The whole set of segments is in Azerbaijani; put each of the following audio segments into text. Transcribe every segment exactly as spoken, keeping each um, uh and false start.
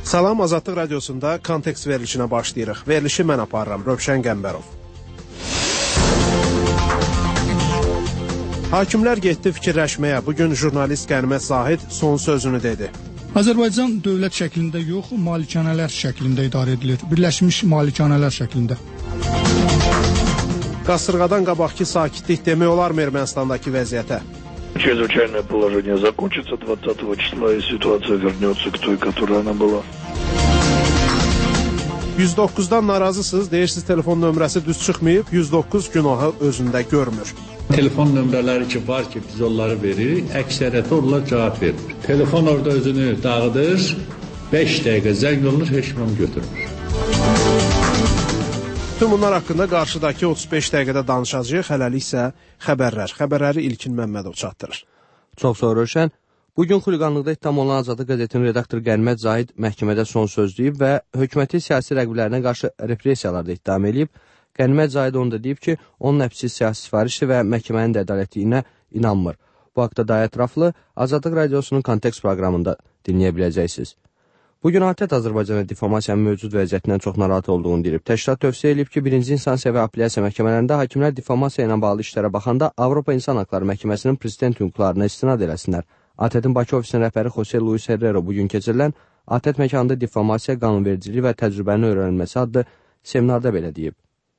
Salam, Azadlıq Radiosunda kontekst verilişinə başlayırıq. Verilişi mən aparıram, Rövşən Qəmbərov. Hakimlər getdi fikirləşməyə. Bugün jurnalist Qənimət Zahid son sözünü dedi. Azərbaycan dövlət şəklində yox, malikanələr şəklində idarə edilir. Birləşmiş malikanələr şəklində. Qasırğadan qabaqki sakitlik demək olarmı Ermənistandakı vəziyyətə? Чрезвычайное положение закончится двадцатого числа, и ситуация вернется к той, которая она была. yüz doqquzdan narazısınız, deyirsiniz telefon nömrəsi düz çıxmayıb, yüz doqquz günahı özündə görmür. Telefon nömrələri ki var ki, biz onları veririk, əksəriyyəti onlar cavab vermir. Telefon orada özünü dağıdır, beş dəqiqə zəng olunur, heç kim götürmür. Tüm bunlar haqqında qarşıdakı otuz beş dəqiqədə danışacağıq, hələlik isə xəbərlər. Xəbərləri İlkin Məmmədov çatdırır. Çox sağ ol Rövşən. Bugün xuliqanlıqda ittiham olunan Azadlıq qəzetinin redaktoru Qənimət Zahid məhkəmədə son söz deyib və hökuməti siyasi rəqiblərinə qarşı repressiyalarda ittiham edib. Qənimət Zahid onu da deyib ki, onun həbsi siyasi sifarişdir və məhkəmənin də ədalətliyinə inanmır. Bu haqda daha ətraflı Azadlıq Radiosunun kontekst proqramında dinləyə biləcəksiniz. Bugün ATƏT Azərbaycana difamasiyanın mövcud vəziyyətindən çox narahat olduğunu deyib. Təşkilat tövsiyə edib ki, birinci instansiya və apellyasiya məhkəmələrində hakimlər difamasiya ilə bağlı işlərə baxanda Avropa İnsan Haqları Məhkəməsinin prezident hüquqlarına istinad eləsinlər. ATƏT-in Bakı ofisinin rəhbəri Jose Luis Herrero bugün keçirilən ATƏT məkanında difamasiya, qanunvericiliyi və təcrübənin öyrənilməsi adlı seminarda belə deyib.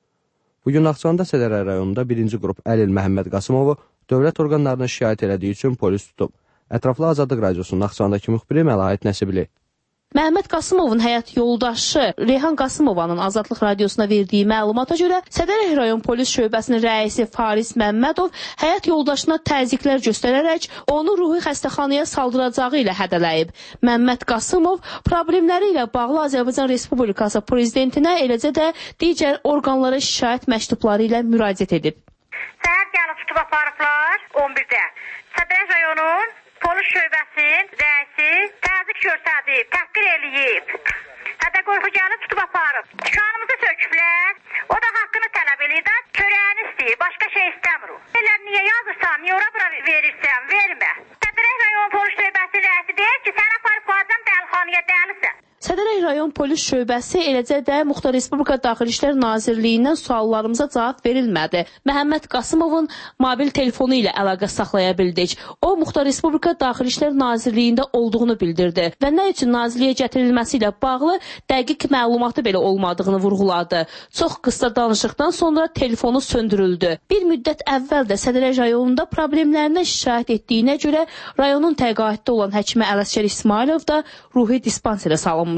Bugün Naxçıvanda Sədərə rayonunda birinci qrup Əlil Məhəmməd Qasımovu dövlət orqanlarına şikayət elədiyi üçün polis tutub. Ətraflı Azadlıq Radiosunun Naxçıvandakı müxbiri Məlahət Nəsibli. Məhəmməd Qasımovun həyat yoldaşı Reyhan Qasımovanın Azadlıq Radiosuna verdiyi məlumata görə Sədərək rayon polis şöbəsinin rəisi Faris Məmmədov həyat yoldaşına təzyiqlər göstərərək onu ruhi xəstəxanaya saldıracağı ilə hədələyib. Məhəmməd Qasımov problemləri ilə bağlı Azərbaycan Respublikası prezidentinə, eləcə də digər orqanlara şikayət məktubları ilə müraciət edib. Səhər gəlib tutub aparıblar on birdə. Sədərək rayonun polis şöbəsinin rəisi təzyiq göstərib, təhqir eləyib. Hətta qorxu gəlib tutub aparıb. Dükanımızı söküblər. O da haqqını tələb eləyir, çörəyini istəyir, başqa şey istəmir o. Elə niyə yazırsan, niyə ora bura verirsən, vermə. Sədərək rayon polis şöbəsinin rəisi deyir ki, sən aparıb qoyacam dəlixanaya, dəlisən. Sədərək rayon polis şöbəsi, eləcə də Muxtar Respublika Daxili İşlər Nazirliyindən suallarımıza cavab verilmədi. Məhəmməd Qasımovun mobil telefonu ilə əlaqə saxlaya bildik. O, Muxtar Respublika Daxili İşlər Nazirliyində olduğunu bildirdi və nə üçün nazirliyə gətirilməsi ilə bağlı dəqiq məlumatı belə olmadığını vurğuladı. Çox qısa danışıqdan sonra telefonu söndürüldü. Bir müddət əvvəl də Sədərək rayonunda problemlərindən şikayət etdiyinə görə rayonun təqaüddə olan həkimi Ələsgər İsmailov da ruhi dispanserə salınmışdı.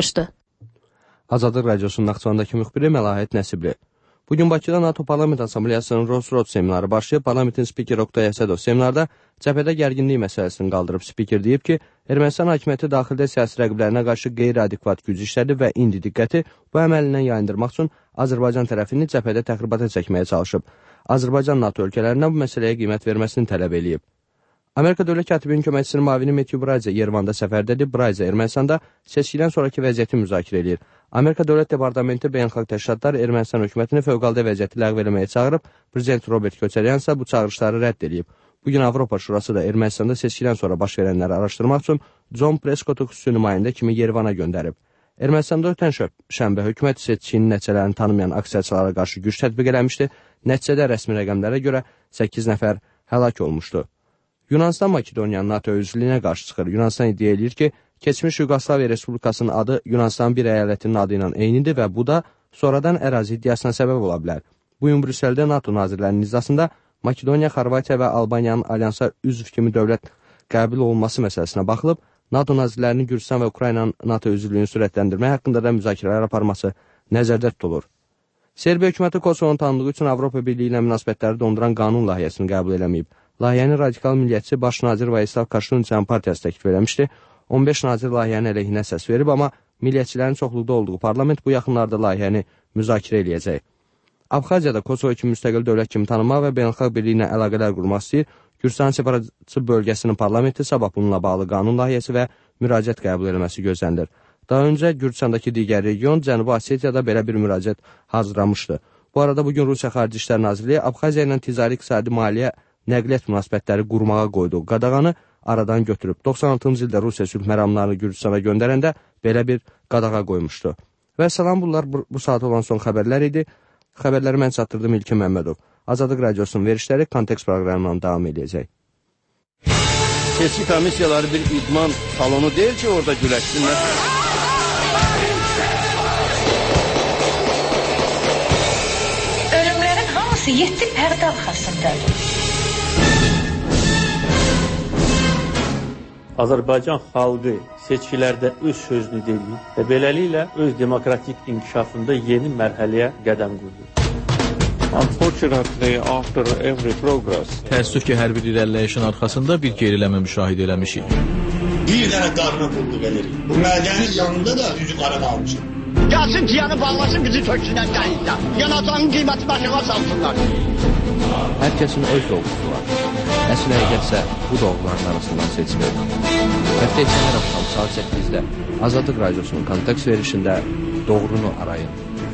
Azadlıq Radiosunun Naxçıvandakı müxbiri Məlahət Nəsibli. Bugün Bakıda NATO Parlament Assambleyasının Rosrod seminarı başlayıb, parlamentin spikeri Oqtay Əsədov seminarda cəbhədə gərginlik məsələsini qaldırıb. Spiker deyib ki, Ermənistan hakimiyyəti daxildə siyasi rəqiblərinə qarşı qeyri-adekvat güc işlədi və indi diqqəti bu əməlindən yayındırmaq üçün Azərbaycan tərəfini cəbhədə təxribata çəkməyə çalışıb. Azərbaycan NATO ölkələrinə bu məsələyə qiymət verməsini tələb eləyib. Amerika Dövlət Katibinin köməkçisinin mavini Matthew Brayza Yerevanda səfərdədir. Brayza Ermənistanda seçkidən sonraki vəziyyəti müzakirə edir. Amerika Dövlət Departamenti Beynəlxalq Təşkilatlar Ermənistan hökumətini fövqəladə vəziyyəti ləğv eləməyə çağırıb. Prezident Robert Köçəryan isə bu çağırışları rədd edib. Bugün Avropa Şurası da Ermənistanda seçkidən sonra baş verənləri araşdırmaq üçün John Prescott-u xüsusi nümayəndə kimi Yerevana göndərib. Ermənistanda ötən şənbə hökumət seçkinin nəticələrini tanımayan aksiyaçılara qarşı güc tətbiq eləmişdi. Nəticədə rəsmi rəqəmlərə görə səkkiz nəfər həlak olmuşdu. Yunanistan Makedoniyanın NATO üzvlüyünə qarşı çıxır. Yunanistan iddia edir ki, keçmiş Yugoslaviya Respublikasının adı Yunanistan bir əyalətinin adı ilə eynidir və bu da sonradan ərazi iddiasına səbəb ola bilər. Bu gün Brüsseldə NATO nazirlərinin iclasında Makedoniya, Xorvatiya və Albaniyanın alyansa üzv kimi dövlət qəbul olunması məsələsinə baxılıb, NATO nazirlərinin Gürcistan və Ukraynanın NATO üzvlüyünü sürətləndirmək haqqında da müzakirələr aparması nəzərdə tutulur. Serbiya hökuməti Kosovonun tanındığı üçün Avropa Birliyi ilə münasibətləri donduran qanun layihəsini qəbul eləməyib. Layihəni radikal milliyətçi baş nazir Vayislav Kaşunyan partiyası təklif eləmişdi. on beş nazir layihənin əleyhinə səs verib, amma milliyətçilərin çoxluqda olduğu parlament bu yaxınlarda layihəni müzakirə eləyəcək. Abxaziyada Kosovo kimi müstəqil dövlət kimi tanınmaq və beynəlxalq birliyi ilə əlaqələr qurmaq istəyir. Gürcistan separatçı bölgəsinin parlamenti sabah bununla bağlı qanun layihəsi və müraciət qəbul eləməsi gözlənilir. Daha öncə Gürcistandakı digər region Cənubi Osetiyada belə bir müraciət hazırlamışdı. Bu arada bugün Rusiya Xarici İşlər Nazirliyi Abxaziya ilə ticari, iqtisadi, maliyyə, nəqliyyat münasibətləri qurmağa qoyduğu qadağanı aradan götürüb. doxsan altıncı ildə Rusiya sülh məramlarını Gürcistana göndərəndə belə bir qadağa qoymuşdu. Və salam, bunlar bu, bu saat olan son xəbərlər idi. Xəbərləri mən çatdırdım İlkin Məmmədov. Azadlıq Radiosunun verişləri Kontekst proqramından davam edəcək. Seçki komissiyaları bir idman salonu deyil ki, orada güləşsinlər. Ölümlərin hamısı yeddi pərdə arxasındadır. Azərbaycan xalqı seçkilərdə öz sözünü deyir və beləliklə öz demokratik inkişafında yeni mərhələyə qədəm qoyur. Unfortunately, after every progress, təəssüf ki, hər bir irəliləyişin arxasında bir geriləmə müşahidə eləmişik. Bir dənə qarına qulluq edirik. Bu mədənin yanında da üzü qara qalmışıq. Gəlsin tiyanı bağlasın, bizi töksünlər dəyizdə. Yanacağın qiyməti başına salsınlar. Hər kəsin öz doğrusu var. Əsl həqiqətsə bu doğruların arasından seçilir. Həftə içində hər axşam saat səkkizdə Azadlıq Radiosunun Kontekst verişində doğrunu arayın.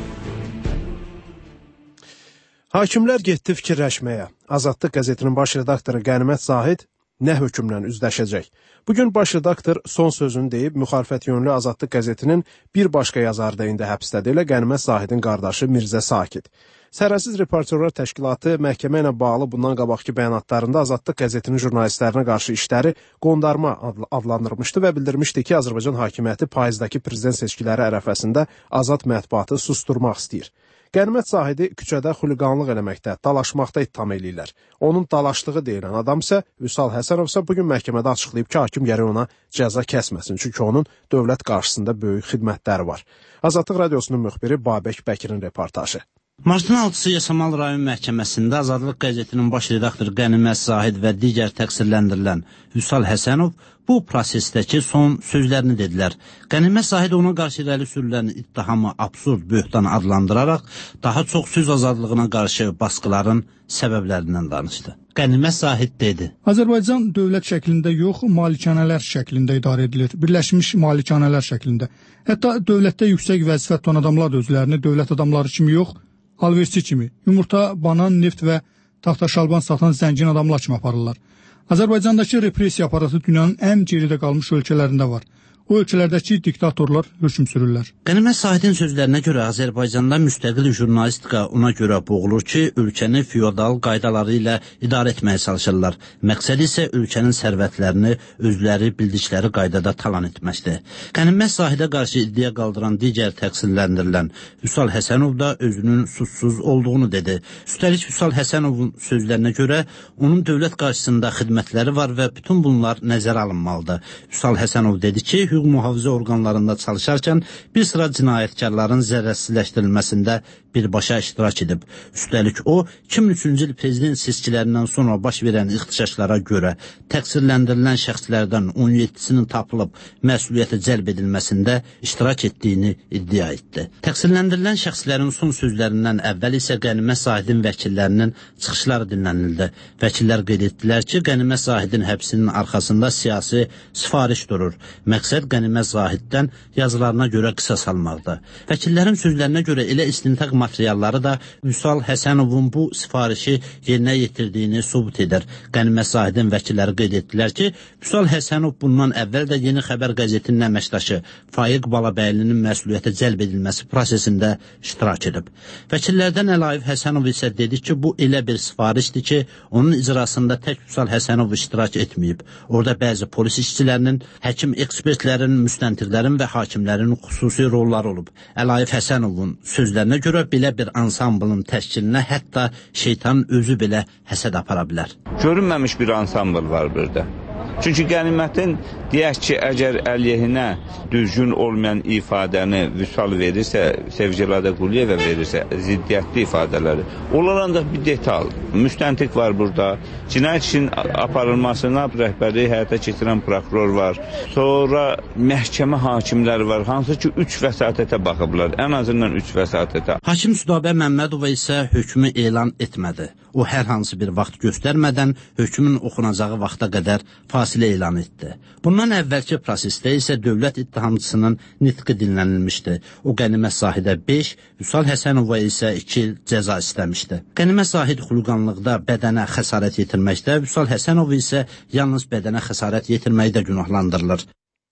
Hakimlər getdi fikirləşməyə. Azadlıq qəzetinin baş redaktoru Qənimət Zahid nə hökmlə üzləşəcək? Bugün baş redaktor son sözünü deyib, müxalifət yönlü Azadlıq qəzetinin bir başqa yazarı da indi həbsdədir. Elə Qənimət Zahidin qardaşı Mirzə Sakit. Sərhədsiz Reportyorlar Təşkilatı məhkəmə ilə bağlı bundan qabaqki bəyanatlarında Azadlıq qəzetinin jurnalistlərinə qarşı işləri qondarma adlandırmışdı və bildirmişdi ki, Azərbaycan hakimiyyəti payızdakı prezident seçkiləri ərəfəsində azad mətbuatı susturmaq istəyir. Qənimət Zahidi küçədə xuliqanlıq eləməkdə, dalaşmaqda ittiham eləyirlər. Onun dalaşdığı deyilən adam isə Vüsal Həsənov isə bugün məhkəmədə açıqlayıb ki, hakim gərək ona cəza kəsməsin, çünki onun dövlət qarşısında böyük xidmətləri var. Azadlıq Radiosunun müxbiri Babək Bəkirin reportajı. Martın altısı Yasamal rayon məhkəməsində Azadlıq qəzetinin baş redaktoru Qənimət Zahid və digər təqsirləndirilən Vüsal Həsənov bu prosesdəki son sözlərini dedilər. Qənimət Zahid ona qarşı irəli sürülən ittihamı absurd böhtan adlandıraraq daha çox söz azadlığına qarşı baskıların səbəblərindən danışdı. Qənimət Zahid dedi: Azərbaycan dövlət şəklində yox, malikanələr şəklində idarə edilir. Birləşmiş malikanələr şəklində. Hətta dövlətdə yüksək vəzifə tutan adamlar da özlərini dövlət adamları kimi yox, alverçi kimi, yumurta, banan, neft və taxta şalban satan zəngin adamlar kimi aparırlar. Azərbaycandakı repressiya aparatı dünyanın ən geridə qalmış ölkələrində var. O ölkələrdəki diktatorlar hökm sürürlər. Qənimət Zahidin sözlərinə görə Azərbaycanda müstəqil jurnalistika ona görə boğulur ki, ölkəni feodal qaydaları ilə idarə etməyə çalışırlar. Məqsəd isə ölkənin sərvətlərini özləri bildikləri qaydada talan etməkdir. Qənimət Zahidə qarşı iddia qaldıran digər təqsirləndirilən Vüsal Həsənov da özünün suçsuz olduğunu dedi. Üstəlik Vüsal Həsənovun sözlərinə görə onun dövlət qarşısında xidmətləri var və bütün bunlar nəzərə alınmalıdır. Vüsal Həsənov dedi ki, hüquq mühafizə orqanlarında çalışarkən bir sıra cinayətkarların zərərsizləşdirilməsində birbaşa iştirak edib. Üstəlik o, iki min üçüncü il prezident seçkilərindən sonra baş verən ixtişaşlara görə təqsirləndirilən şəxslərdən on yeddisinin tapılıb məsuliyyətə cəlb edilməsində iştirak etdiyini iddia etdi. Təqsirləndirilən şəxslərin son sözlərindən əvvəl isə Qənimət Zahidin vəkillərinin çıxışları dinlənildi. Vəkillər qeyd etdilər ki, Qənimət Zahidin həbsinin arxasında siyasi sifariş durur. Məqsəd Qənimət Zahiddən yazılarına görə qisas almaqdır. Vəkillərin sözlərinə görə elə istintaq materialları da Vüsal Həsənovun bu sifarişi yerinə yetirdiyini sübut edir. Qənimət Zahidin vəkilləri qeyd etdilər ki, Vüsal Həsənov bundan əvvəl də Yeni Xəbər qəzetinin əməkdaşı Faiq Balabəylinin məsuliyyətə cəlb edilməsi prosesində iştirak edib. Vəkillərdən Əlaif Həsənov isə dedi ki, bu elə bir sifarişdir ki, onun icrasında tək Vüsal Həsənov iştirak etməyib. Orada bəzi polis işçilərinin, həkim ekspertlərin, müstəntiqlərin və hakimlərin xüsusi rolları olub. Əlaif Həsənovun sözlərinə görə belə bir ansamblın təşkilinə hətta şeytan özü belə həsəd apara bilər. Görünməmiş bir ansambl var burada. Çünki Qənimətin deyək ki, əgər əleyhinə düzgün olmayan ifadəni Vüsal verirsə, Sevgiladə Quliyevə verirsə, ziddiyyətli ifadələri, onlar ancaq bir detal. Müstəntiq var burada, cinayət işin aparılmasına rəhbəri həyata keçirən prokuror var, sonra məhkəmə hakimləri var, hansı ki, üç vəsatətə baxıblar, ən azından üç vəsatətə. Hakim Südabə Məmmədova isə hökmü elan etmədi. O, hər hansı bir vaxt göstərmədən hökmün oxunacağı vaxta qədər fasilə elan etdi. Bundan əvvəlki prosesdə isə dövlət ittihamçısının nitqi dinlənilmişdi. O, Qənimət Zahidə beş, Vüsal Həsənova isə iki il cəza istəmişdi. Qənimət Zahid xulqanlıqda bədənə xəsarət yetirməkdə, Vüsal Həsənova isə yalnız bədənə xəsarət yetirməkdə günahlandırılır.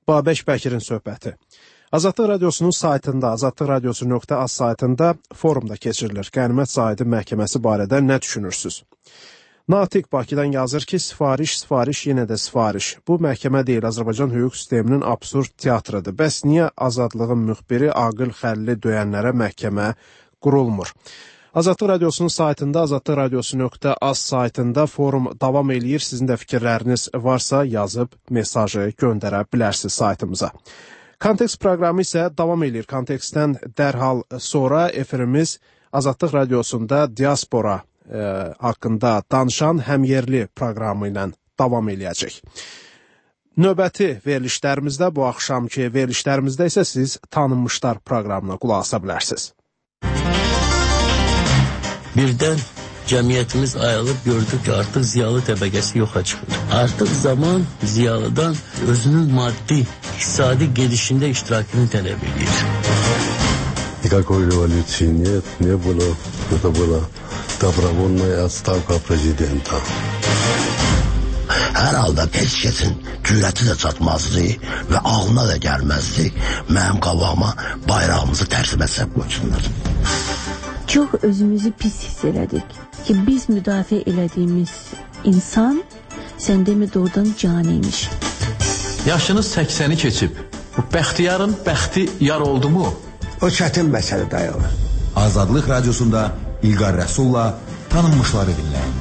Babək Bəkirin söhbəti. Azadlıq Radiosunun saytında, azadlıq radiosu nöqtə az saytında forumda keçirilir. Qənimət Zahidin məhkəməsi barədə nə düşünürsünüz? Natiq Bakıdan yazır ki, sifariş, sifariş, yenə də sifariş. Bu məhkəmə deyil, Azərbaycan hüquq sisteminin absurd teatrıdır. Bəs niyə Azadlığın müxbiri Aqil Xəlili döyənlərə məhkəmə qurulmur? Azadlıq Radiosunun saytında, azadlıq radiosu nöqtə az saytında forum davam eləyir. Sizin də fikirləriniz varsa yazıb mesajı göndərə bilərsiniz saytımıza. Kontekst proqramı isə davam eləyir. Kontekstdən dərhal sonra efirimiz Azadlıq Radiosunda diaspora e, haqqında danışan həmyerli proqramı ilə davam eləyəcək. Növbəti verilişlərimizdə, bu axşamki verilişlərimizdə isə siz tanınmışlar proqramına qulaq asa bilərsiniz. Birdən cəmiyyətimiz ayılıb gördük ki, artıq ziyalı təbəqəsi yoxa çıxır. Artıq zaman ziyalıdan özünün maddi, iqtisadi gedişində iştirakını tələb edir. Никакой революции нет, не было. Это была добровольная отставка президента. Hər halda heç kəsin cürəti də çatmazdı və ağlına da gəlməzdi. Mənim qabağıma bayrağımızı tərsimə səb qoysunlar. Çox özümüzü pis hiss elədik ki, biz müdafiə elədiyimiz insan sən demə doğrudan caniymiş. Yaşınız səksəni keçib. Bu bəxtiyarın bəxti yar oldu mu? O çətin məsələ dayanır. Azadlıq Radiosunda İlqar Rəsulla tanınmışları dinləyin.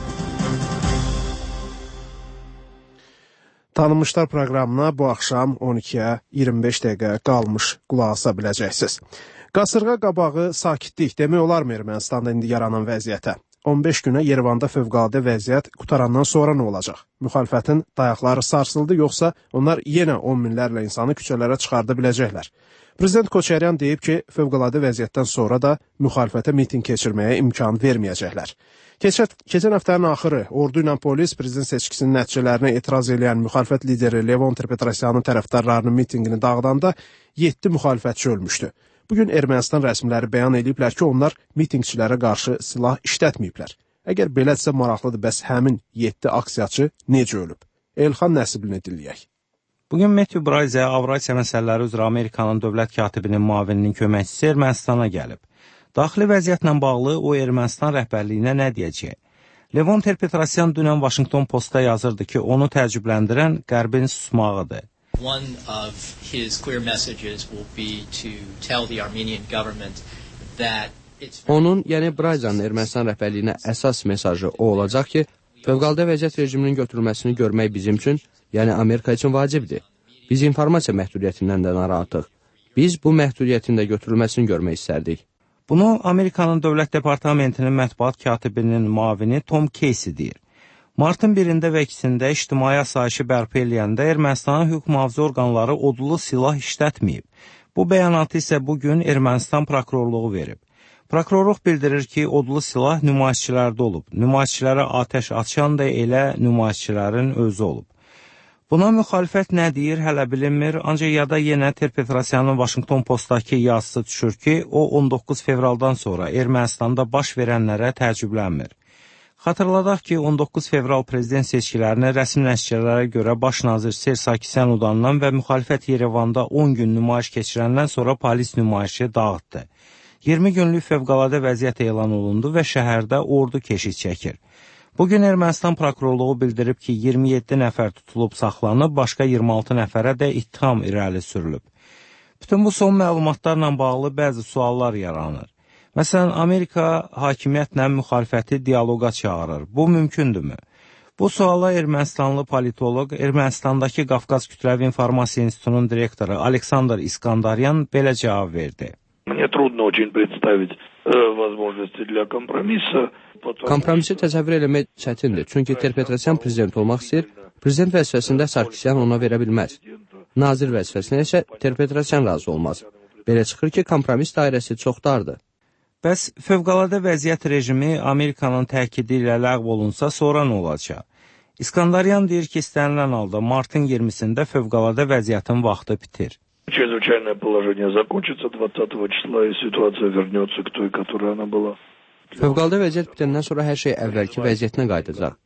Tanınmışlar proqramına bu axşam on ikiyə iyirmi beş dəqiqə qalmış qulaq asa biləcəksiniz. Qasırğa qabağı sakitlik demək olarmı Ermənistanda indi yaranan vəziyyətə? on beş günə Yerevanda fövqəladə vəziyyət qutarandan sonra nə olacaq? Müxalifətin dayaqları sarsıldı, yoxsa onlar yenə on minlərlə insanı küçələrə çıxarda biləcəklər? Prezident Koçaryan deyib ki, fövqəladə vəziyyətdən sonra da müxalifətə miting keçirməyə imkan verməyəcəklər. Keçən, keçən həftənin axırı ordu ilə polis prezident seçkisinin nəticələrinə etiraz edən müxalifət lideri Levon Ter-Petrosyanın tərəfdarlarının mitingini dağıdanda yeddi müxalifətçi ölmüşdü. Bugün Ermənistan rəsmiləri bəyan ediblər ki, onlar mitingçilərə qarşı silah işlətməyiblər. Əgər belədirsə maraqlıdır, bəs həmin yeddi aksiyaçı necə ölüb? Elxan Nəsiblini dinləyək. Bugün Matthew Braize Avrasiya məsələləri üzrə Amerikanın dövlət katibinin müavininin köməkçisi Ermənistana gəlib. Daxili vəziyyətlə bağlı o Ermənistan rəhbərliyinə nə deyəcək? Levon Ter-Petrosyan dünən Washington Postda yazırdı ki, onu təəccübləndirən Qərbin susmağıdır. One of his clear messages will be to tell the Armenian government that it's... Onun, yəni Braizanın Ermənistan rəhbərliyinə əsas mesajı o olacaq ki, fövqəladə vəziyyət rejiminin götürülməsini görmək bizim üçün, yəni Amerika üçün vacibdir. Biz informasiya məhdudiyyətindən də narahatıq. Biz bu məhdudiyyətin də götürülməsini görmək istərdik. Bunu Amerikanın Dövlət Departamentinin mətbuat katibinin müavini Tom Casey deyir. Martın birində və ikisində ictimai asayişi bərpa eləyəndə Ermənistanın hüquq mühafizə orqanları odlu silah işlətməyib. Bu bəyanatı isə bugün Ermənistan prokurorluğu verib. Prokurorluq bildirir ki, odlu silah nümayişçilərdə olub. Nümayişçilərə atəş açan da elə nümayişçilərin özü olub. Buna müxalifət nə deyir, hələ bilinmir, ancaq yada yenə Ter-Petrosyanın Washington Postdakı yazısı düşür ki, o on doqquz fevraldan sonra Ermənistanda baş verənlərə təəccüblənmir. Xatırladaq ki, on doqquz fevral prezident seçkilərini rəsmi nəticələrə görə baş nazir Ser Sarkisyan udandan və müxalifət Yerevanda on gün nümayiş keçirəndən sonra polis nümayişi dağıtdı. iyirmi günlük fövqəladə vəziyyət elan olundu və şəhərdə ordu keşik çəkir. Bugün Ermənistan prokurorluğu bildirib ki, iyirmi yeddi nəfər tutulub saxlanıb, başqa iyirmi altı nəfərə də ittiham irəli sürülüb. Bütün bu son məlumatlarla bağlı bəzi suallar yaranır. Məsələn, Amerika hakimiyyətlə müxalifəti dialoqa çağırır. Bu mümkündürmü? Bu suala Ermənistanlı politoloq, Ermənistandakı Qafqaz Kütləvi İnformasiya İnstitutunun direktoru Aleksandr İskandaryan belə cavab verdi. Мне трудно очень представить возможности для компромисса. Kompromisi təsəvvür eləmək çətindir, çünki Ter-Petrosyan prezident olmaq istəyir, prezident vəzifəsində Sarkisyan ona verə bilməz. Nazir vəzifəsinə isə Ter-Petrosyan razı olmaz. Belə çıxır ki, kompromis dairəsi çox dardır. Bəs fövqəladə vəziyyət rejimi Amerikanın təkidi ilə ləğv olunsa, sonra nə olacaq? İskandaryan deyir ki, istənilən halda martın iyirmisində fövqəladə vəziyyətin vaxtı bitir. Чрезвычайное положение закончится двадцатого числа, и ситуация вернется к той, которой она была. Fövqəladə vəziyyət bitəndən sonra hər şey əvvəlki vəziyyətinə qayıdacaq.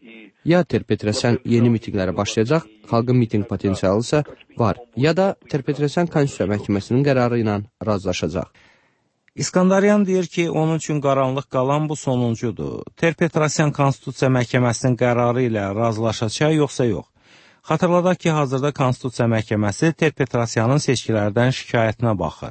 Ya Ter-Petrosyan yeni mitinqlərə başlayacaq, xalqın mitinq potensialı isə var, ya da Ter-Petrosyan Konstitusiya Məhkəməsinin qərarı ilə razılaşacaq. İskandaryan deyir ki, onun üçün qaranlıq qalan bu sonuncudur. Ter-Petrosyan Konstitusiya Məhkəməsinin qərarı ilə razılaşacaq, yoxsa yox. Xatırladaq ki, hazırda Konstitusiya Məhkəməsi Ter-Petrosyanın seçkilərdən şikayətinə baxır.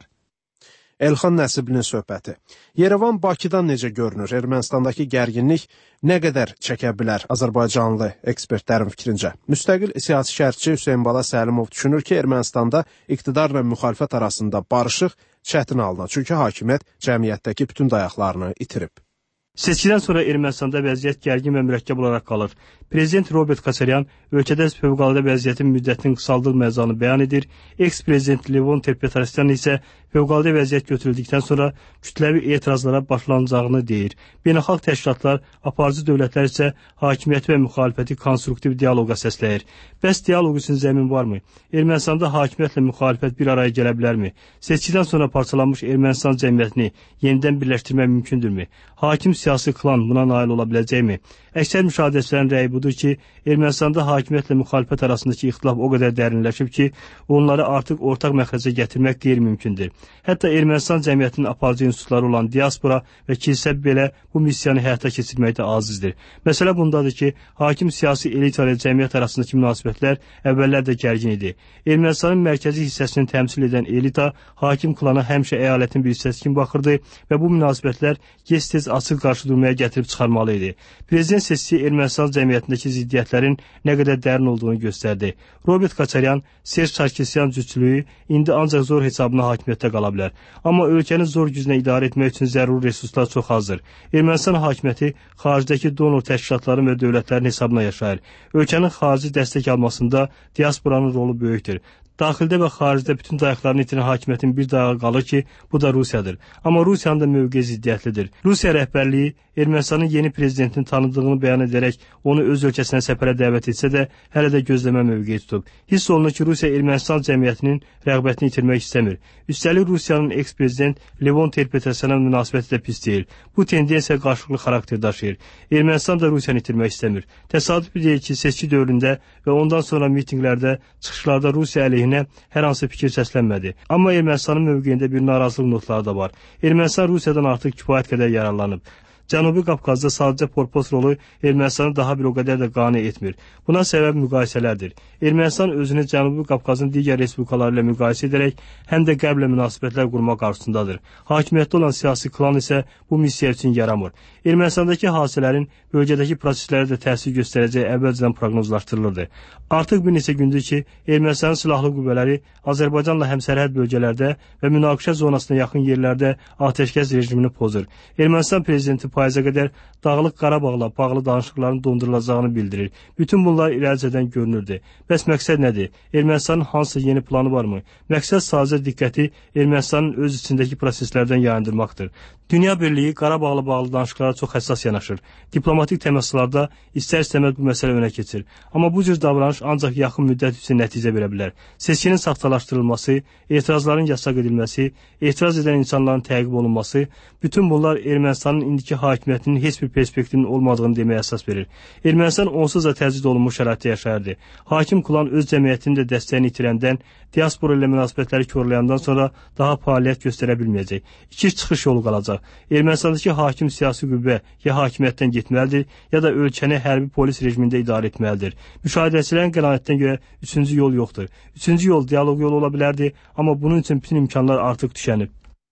Elxan Nəsiblinin söhbəti. Yerevan Bakıdan necə görünür? Ermənistandakı gərginlik nə qədər çəkə bilər Azərbaycanlı ekspertlərin fikrincə? Müstəqil siyasi şərhçi Hüseyn Bala Səlimov düşünür ki, Ermənistanda iqtidar və müxalifət arasında barışıq çətin alınır. Çünki hakimiyyət cəmiyyətdəki bütün dayaqlarını itirib. Seçkidən sonra Ermənistanda vəziyyət gərgin və mürəkkəb olaraq qalır. Prezident Robert Koçaryan ölkədə fövqəladə vəziyyətin müddətinin qısaldılmayacağını bəyan edir. Eks-prezident Levon Ter-Petrosyan isə fövqəladə vəziyyət götürüldükdən sonra kütləvi etirazlara başlanacağını deyir. Beynəlxalq təşkilatlar, aparıcı dövlətlər isə hakimiyyəti və müxalifəti konstruktiv dialoqa səsləyir. Bəs dialoq üçün zəmin varmı? Ermənistanda hakimiyyətlə müxalifət bir araya gələ bilərmi? Seçkidən sonra parçalanmış Ermənistan cəmiyyətini yenidən birləşdirmək mümkündürmü? Hakim siyasi klan buna nail ola biləcəkmi? Əksər müşahidəçilərin rəyi budur ki, Ermənistanda hakimiyyətlə müxalifət arasındakı ixtilaf o qədər dərinləşib ki, onları artıq ortaq məxrəcə gətirmək qeyri-mümkündür. Hətta Ermənistan cəmiyyətinin aparıcı institutları olan diaspora və kilsə belə bu missiyanı həyata keçirməkdə acizdir. Məsələ bundadır ki, hakim siyasi elita ilə cəmiyyət arasındakı münasibətlər əvvəllər də gərgin idi. Ermənistanın mərkəzi hissəsini təmsil edən elita hakim klana həmişə əyalətin bir hissəsi kimi baxırdı və bu münasibətlər gec-tez açıq qarşı durmaya gətirib çıxarmalı idi. Prezident seçisi Ermənistan cəmiyyətindəki ziddiyyətlərin nə qədər dərin olduğunu göstərdi. Robert Koçaryan, Serj Sarkisyan cütlüyü indi ancaq zor hesabına hakimiyyətdə qala bilər. Amma ölkəni zor güclə idarə etmək üçün zəruri resurslar çox azdır. Ermənistan hakimiyyəti xaricdəki donor təşkilatların və dövlətlərin hesabına yaşayır. Ölkənin xarici dəstək almasında diasporanın rolu böyükdür. Daxildə və xaricdə bütün dayaqlarını itirən hakimiyyətin bir dayağı qalır ki, bu da Rusiyadır. Amma Rusiyanın da mövqeyi ziddiyyətlidir. Rusiya rəhbərliyi Ermənistanın yeni prezidentini tanıdığını bəyan edərək onu öz ölkəsinə səfərə dəvət etsə də, hələ də gözləmə mövqeyi tutub. Hiss olunur ki, Rusiya Ermənistan cəmiyyətinin rəğbətini itirmək istəmir. Üstəlik Rusiyanın eks-prezident Levon Ter-Petrosyana münasibəti də pis deyil. Bu tendensiya qarşılıqlı xarakter daşıyır. Ermənistan da Rusiyanı itirmək istəmir. Təsadüf deyil ki, seçki dövründə və ondan sonra mitinqlərdə, çıxışlarda Rusiya əleyhinə hər hansı fikir səslənmədi. Amma Ermənistanın mövqeyində bir narazılıq notları da var. Ermənistan Rusiyadan artıq kifayət qədər yararlanıb. Cənubi Qafqazda sadəcə porpos rolu Ermənistanı daha bir o qədər də qane etmir. Buna səbəb müqayisələrdir. Ermənistan özünü Cənubi Qafqazın digər respublikaları ilə müqayisə edərək həm də qərblə münasibətlər qurmaq arzusundadır. Hakimiyyətdə olan siyasi klan isə bu missiya üçün yaramır. Ermənistandakı hadisələrin bölgədəki proseslərə də təsir göstərəcəyi əvvəlcədən proqnozlaşdırılırdı. Artıq bir neçə gündür ki, Ermənistanın silahlı qüvvələri Azərbaycanla həmsərhəd bölgələrdə və münaqişə zonasına yaxın yerlərdə atəşkəs rejimini pozur. Ermənistan prezidenti payıza qədər Dağlıq Qarabağla bağlı danışıqların dondurulacağını bildirir. Bütün bunlar irəlicədən görünürdü. Bəs məqsəd nədir? Ermənistanın hansı yeni planı varmı? Məqsəd sadəcə diqqəti Ermənistanın öz içindəki proseslərdən yayındırmaqdır. Dünya Birliyi Qarabağla bağlı danışıqlara çox həssas yanaşır. Diplomatik təmaslarda istər-istəməz bu məsələ önə keçir. Amma bu cür davranış ancaq yaxın müddət üçün nəticə verə bilər. Seçkinin saxtalaşdırılması, etirazların yasaq edilməsi, etiraz edən insanların təqib olunması, bütün bunlar Ermənistanın indiki hakimiyyətinin heç bir perspektivinin olmadığını deməyə əsas verir. Ermənistan onsuz da təcrid olunmuş şəraitdə yaşayırdı. Hakim klan öz cəmiyyətinin də dəstəyini itirəndən, diaspora ilə münasibətləri korlayandan sonra daha fəaliyyət göstərə bilməyəcək. İki çıxış yolu qalacaq. Ermənistandakı hakim siyasi qüvvə ya hakimiyyətdən getməlidir, ya da ölkəni hərbi polis rejimində idarə etməlidir. Müşahidəçilərin qənaətinə görə üçüncü yol yoxdur. Üçüncü yol dialoq yolu ola bilərdi, amma bunun üçün bütün imkanlar artıq düşənib.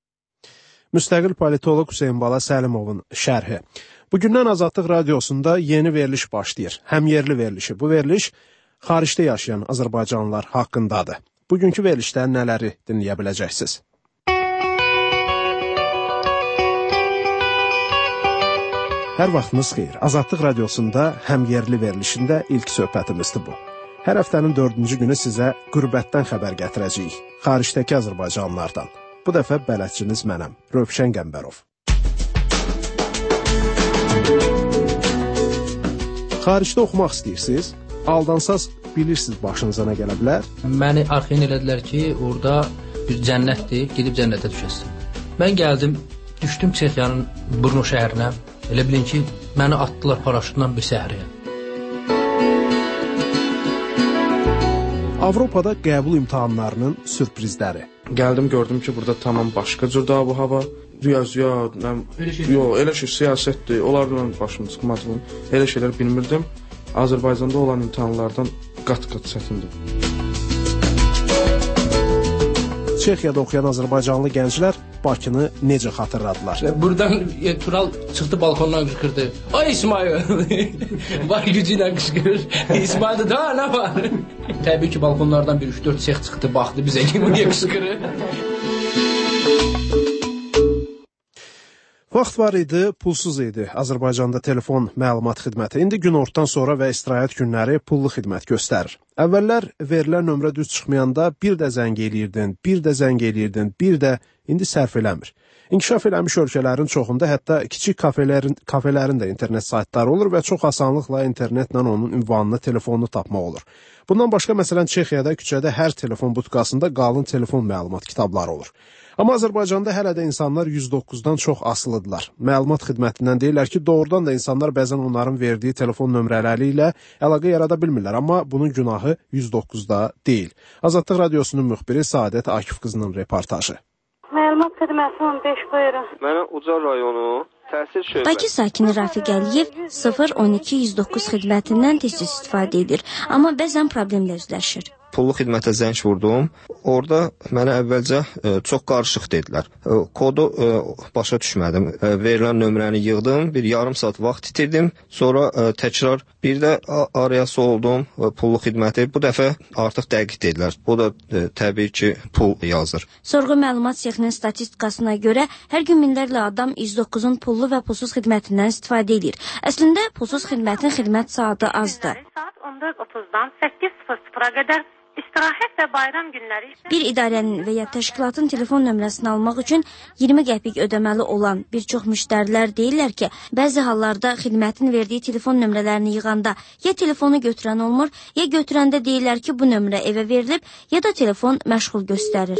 Müstəqil politoloq Hüseyn Bala Səlimovun şərhi. Bugündən Azadlıq Radiosunda yeni veriliş başlayır. Həm yerli verilişi. Bu veriliş xaricdə yaşayan Azərbaycanlılar haqqındadır. Bugünkü verilişdə nələri dinləyə biləcəksiniz? Hər vaxtınız xeyir. Azadlıq Radiosunda həm yerli verilişində ilk söhbətimizdir bu. Hər həftənin dördüncü günü sizə qürbətdən xəbər gətirəcəyik. Xaricdəki Azərbaycanlılardan. Bu dəfə bələdçiniz mənəm, Rövşən Qəmbərov. Xaricdə oxumaq istəyirsiniz? Aldansaz bilirsiniz başınıza nə gələ bilər? Məni arxeyin elədilər ki, orada bir cənnətdir, gedib cənnətə düşəsin. Mən gəldim, düşdüm Çexiyanın Brno şəhərinə. Elə bilin ki, məni atdılar paraşutla bir səhriyə. Avropada qəbul imtahanlarının sürprizləri. Gəldim, gördüm ki, burada tamam başqa cürdə bu hava. Riyaziyyat, yox, elə şey siyasətdir. Onlarla mən başım çıxmadım. Elə şeylər bilmirdim. Azərbaycanda olan imtahanlardan qat-qat çətindir. Çexiyada oxuyan azərbaycanlı gənclər Bakını necə xatırladılar? Buradan e, Tural çıxdı balkondan qışqırdı. Ay İsmail! Var gücü ilə qışqırır. İsmail da daha nə var? Təbii ki, balkonlardan bir üç dörd Çex çıxdı, baxdı bizə ki, bu niyə qışqırır? Vaxt var idi, pulsuz idi Azərbaycanda telefon məlumat xidməti. İndi günortadan sonra və istirahət günləri pullu xidmət göstərir. Əvvəllər verilən nömrə düz çıxmayanda bir də zəng eləyirdin, bir də zəng eləyirdin, bir də indi sərf eləmir. İnkişaf eləmiş ölkələrin çoxunda hətta kiçik kafelerin, kafelerin də internet saytları olur və çox asanlıqla internetlə onun ünvanını, telefonunu tapmaq olur. Bundan başqa, məsələn, Çexiyada küçədə hər telefon butkasında qalın telefon məlumat kitabları olur. Amma Azərbaycanda hələ də insanlar yüz doqquzdan çox asılıdırlar. Məlumat xidmətindən deyirlər ki, doğrudan da insanlar bəzən onların verdiyi telefon nömrələri ilə əlaqə yarada bilmirlər, amma bunun günahı yüz doqquzda deyil. Azadlıq Radiosunun müxbiri Saadət Akif qızının reportajı. Məlumat xidməti on beş buyurun. Mənə Ucar rayonu təhsil şöbəsi. Bakı sakini Rafiq Əliyev sıfır on iki yüz doqquz xidmətindən tez-tez istifadə edir, amma bəzən problemlə üzləşir. Pullu xidmətə zəng vurdum. Orada mənə əvvəlcə e, çox qarışıq dedilər. E, kodu e, başa düşmədim. E, verilən nömrəni yığdım. Bir yarım saat vaxt itirdim. Sonra e, təkrar bir də araya soldum e, pullu xidməti. Bu dəfə artıq dəqiq dedilər. Bu da e, təbii ki, pul yazır. Sorğu məlumat sexinin statistikasına görə hər gün minlərlə adam yüz doqquzun pullu və pulsuz xidmətindən istifadə edir. Əslində pulsuz xidmətin xidmət saatı azdır. Saat on dörd otuzdan səkkiz sıfır sıfıra qədər İstirahət və bayram günləri isə... Bir idarənin və ya təşkilatın telefon nömrəsini almaq üçün iyirmi qəpik ödəməli olan bir çox müştərilər deyirlər ki, bəzi hallarda xidmətin verdiyi telefon nömrələrini yığanda ya telefonu götürən olmur, ya götürəndə deyirlər ki, bu nömrə evə verilib, ya da telefon məşğul göstərir.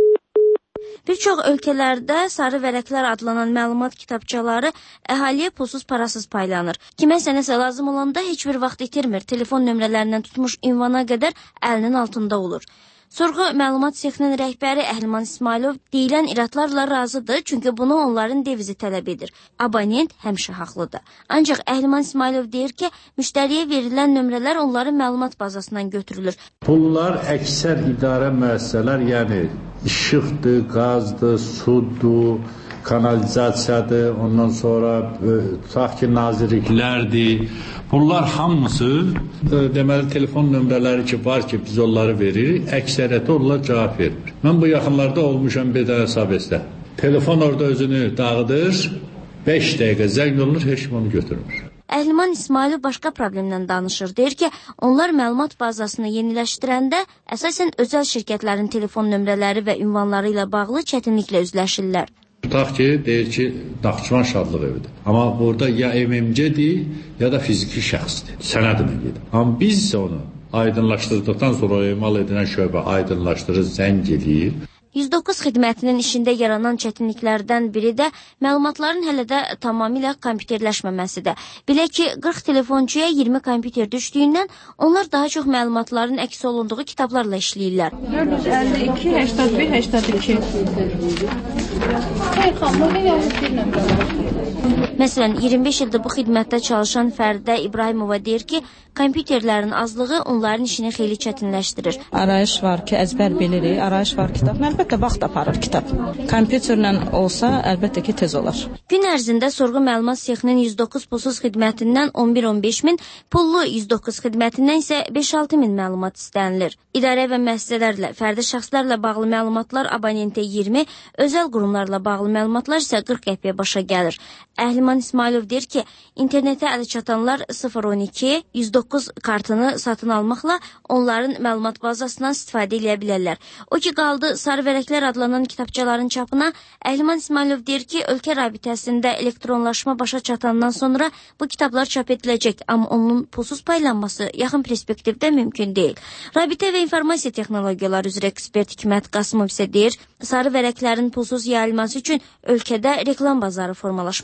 Bir çox ölkələrdə sarı vərəqlər adlanan məlumat kitabçaları əhaliyə pulsuz parasız paylanır. Kiməsə nəsə lazım olanda heç bir vaxt itirmir. Telefon nömrələrindən tutmuş ünvana qədər əlinin altında olur. Sorğu məlumat sexinin rəhbəri Əhliman İsmailov deyilən iradlarla razıdır, çünki bunu onların devizi tələb edir. Abonent həmişə haqlıdır. Ancaq Əhliman İsmailov deyir ki, müştəriyə verilən nömrələr onların məlumat bazasından götürülür. Pullar əksər idarə müəssisələr, yəni işıqdır, qazdır, sudur, kanalizasiyadır, ondan sonra tutaq ki, nazirliklərdir. Bunlar hamısı deməli telefon nömrələri ki var ki biz onları veririk, əksəriyyəti onlar cavab vermir. Mən bu yaxınlarda olmuşam bir dənə sabesdə. Telefon orada özünü dağıdır, beş dəqiqə zəng olunur, heç kim onu götürmür. Əhliman İsmailov başqa problemdən danışır. Deyir ki, onlar məlumat bazasını yeniləşdirəndə əsasən özəl şirkətlərin telefon nömrələri və ünvanları ilə bağlı çətinliklə üzləşirlər. Tutaq ki, deyir ki, Naxçıvan Şadlıq evidir. Amma burada ya M M C-dir, ya da fiziki şəxsdir. Sənədinə gedir. Amma biz isə onu aydınlaşdırdıqdan sonra emal edilən şöbə aydınlaşdırır, zəng edir. yüz doqquz xidmətinin işində yaranan çətinliklərdən biri də məlumatların hələ də tamamilə kompüterləşməməsidir. Belə ki, qırx telefonçuya iyirmi kompüter düşdüyündən onlar daha çox məlumatların əks olunduğu kitablarla işləyirlər. dörd yüz əlli iki səksən bir səksən iki. Məsələn, iyirmi beş ildir bu xidmətdə çalışan Fəridə İbrahimova deyir ki, kompüterlərin azlığı onların işini xeyli çətinləşdirir. Arayış var ki, əzbər bilirik, arayış var kitab. Əlbəttə, vaxt aparır kitab. Kompüterlə olsa, əlbəttə ki, tez olar. Gün ərzində sorğu məlumat sexinin yüz doqquz pulsuz xidmətindən on bir on beş min, pullu yüz doqquz xidmətindən isə beş altı min məlumat istənilir. İdarə və müəssisələrlə, fərdi şəxslərlə bağlı məlumatlar abonentə iyirmi, özəl qurumlarla bağlı məlumatlar isə qırx qəpiyə başa gəlir. Əhliman İsmailov deyir ki, internetə əli çatanlar sıfır on iki yüz doqquz kartını satın almaqla onların məlumat bazasından istifadə edə bilərlər. O ki, qaldı sarı vərəqlər adlanan kitabçaların çapına, Əhliman İsmailov deyir ki, ölkə rabitəsində elektronlaşma başa çatandan sonra bu kitablar çap ediləcək, amma onun pulsuz paylanması yaxın perspektivdə mümkün deyil. Rabitə və informasiya texnologiyaları üzrə ekspert Hikmət Qasımov isə deyir, sarı vərəqlərin pulsuz yayılması üçün ölkədə reklam bazarı formalaşmalıdır.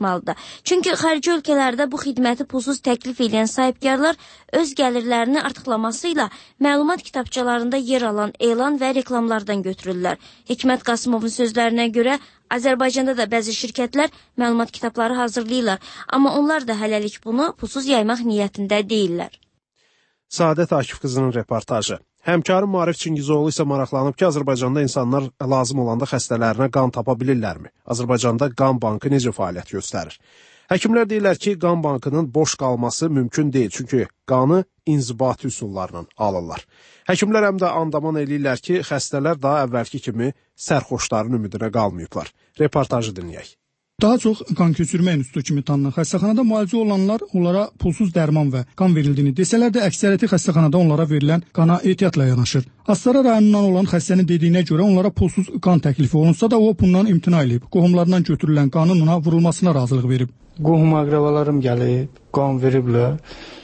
Çünki xarici ölkələrdə bu xidməti pulsuz təklif edən sahibkarlar öz gəlirlərini artıqlaması ilə məlumat kitabçalarında yer alan elan və reklamlardan götürürlər. Hikmət Qasımovun sözlərinə görə Azərbaycanda da bəzi şirkətlər məlumat kitabları hazırlayırlar, amma onlar da hələlik bunu pulsuz yaymaq niyyətində deyirlər. Saadət Akif qızının reportajı. Həmkarım Maarif Çingizoğlu isə maraqlanıb ki, Azərbaycanda insanlar lazım olanda xəstələrinə qan tapa bilirlərmi? Azərbaycanda qan bankı necə fəaliyyət göstərir? Həkimlər deyirlər ki, qan bankının boş qalması mümkün deyil, çünki qanı inzibati üsullarla alırlar. Həkimlər həm də andaman eləyirlər ki, xəstələr daha əvvəlki kimi sərxoşların ümidinə qalmayıblar. Reportajı dinləyək. Daha çox qan köçürmə institutu kimi tanınan xəstəxanada müalicə olanlar onlara pulsuz dərman və qan verildiyini desələr də, əksəriyyəti xəstəxanada onlara verilən qana ehtiyatla yanaşır. Astara rayonundan olan xəstənin dediyinə görə onlara pulsuz qan təklifi olunsa da o bundan imtina edib. Qohumlarından götürülən qanın ona vurulmasına razılıq verib. Qohum əqrəbalarım gəlib, qan veriblər.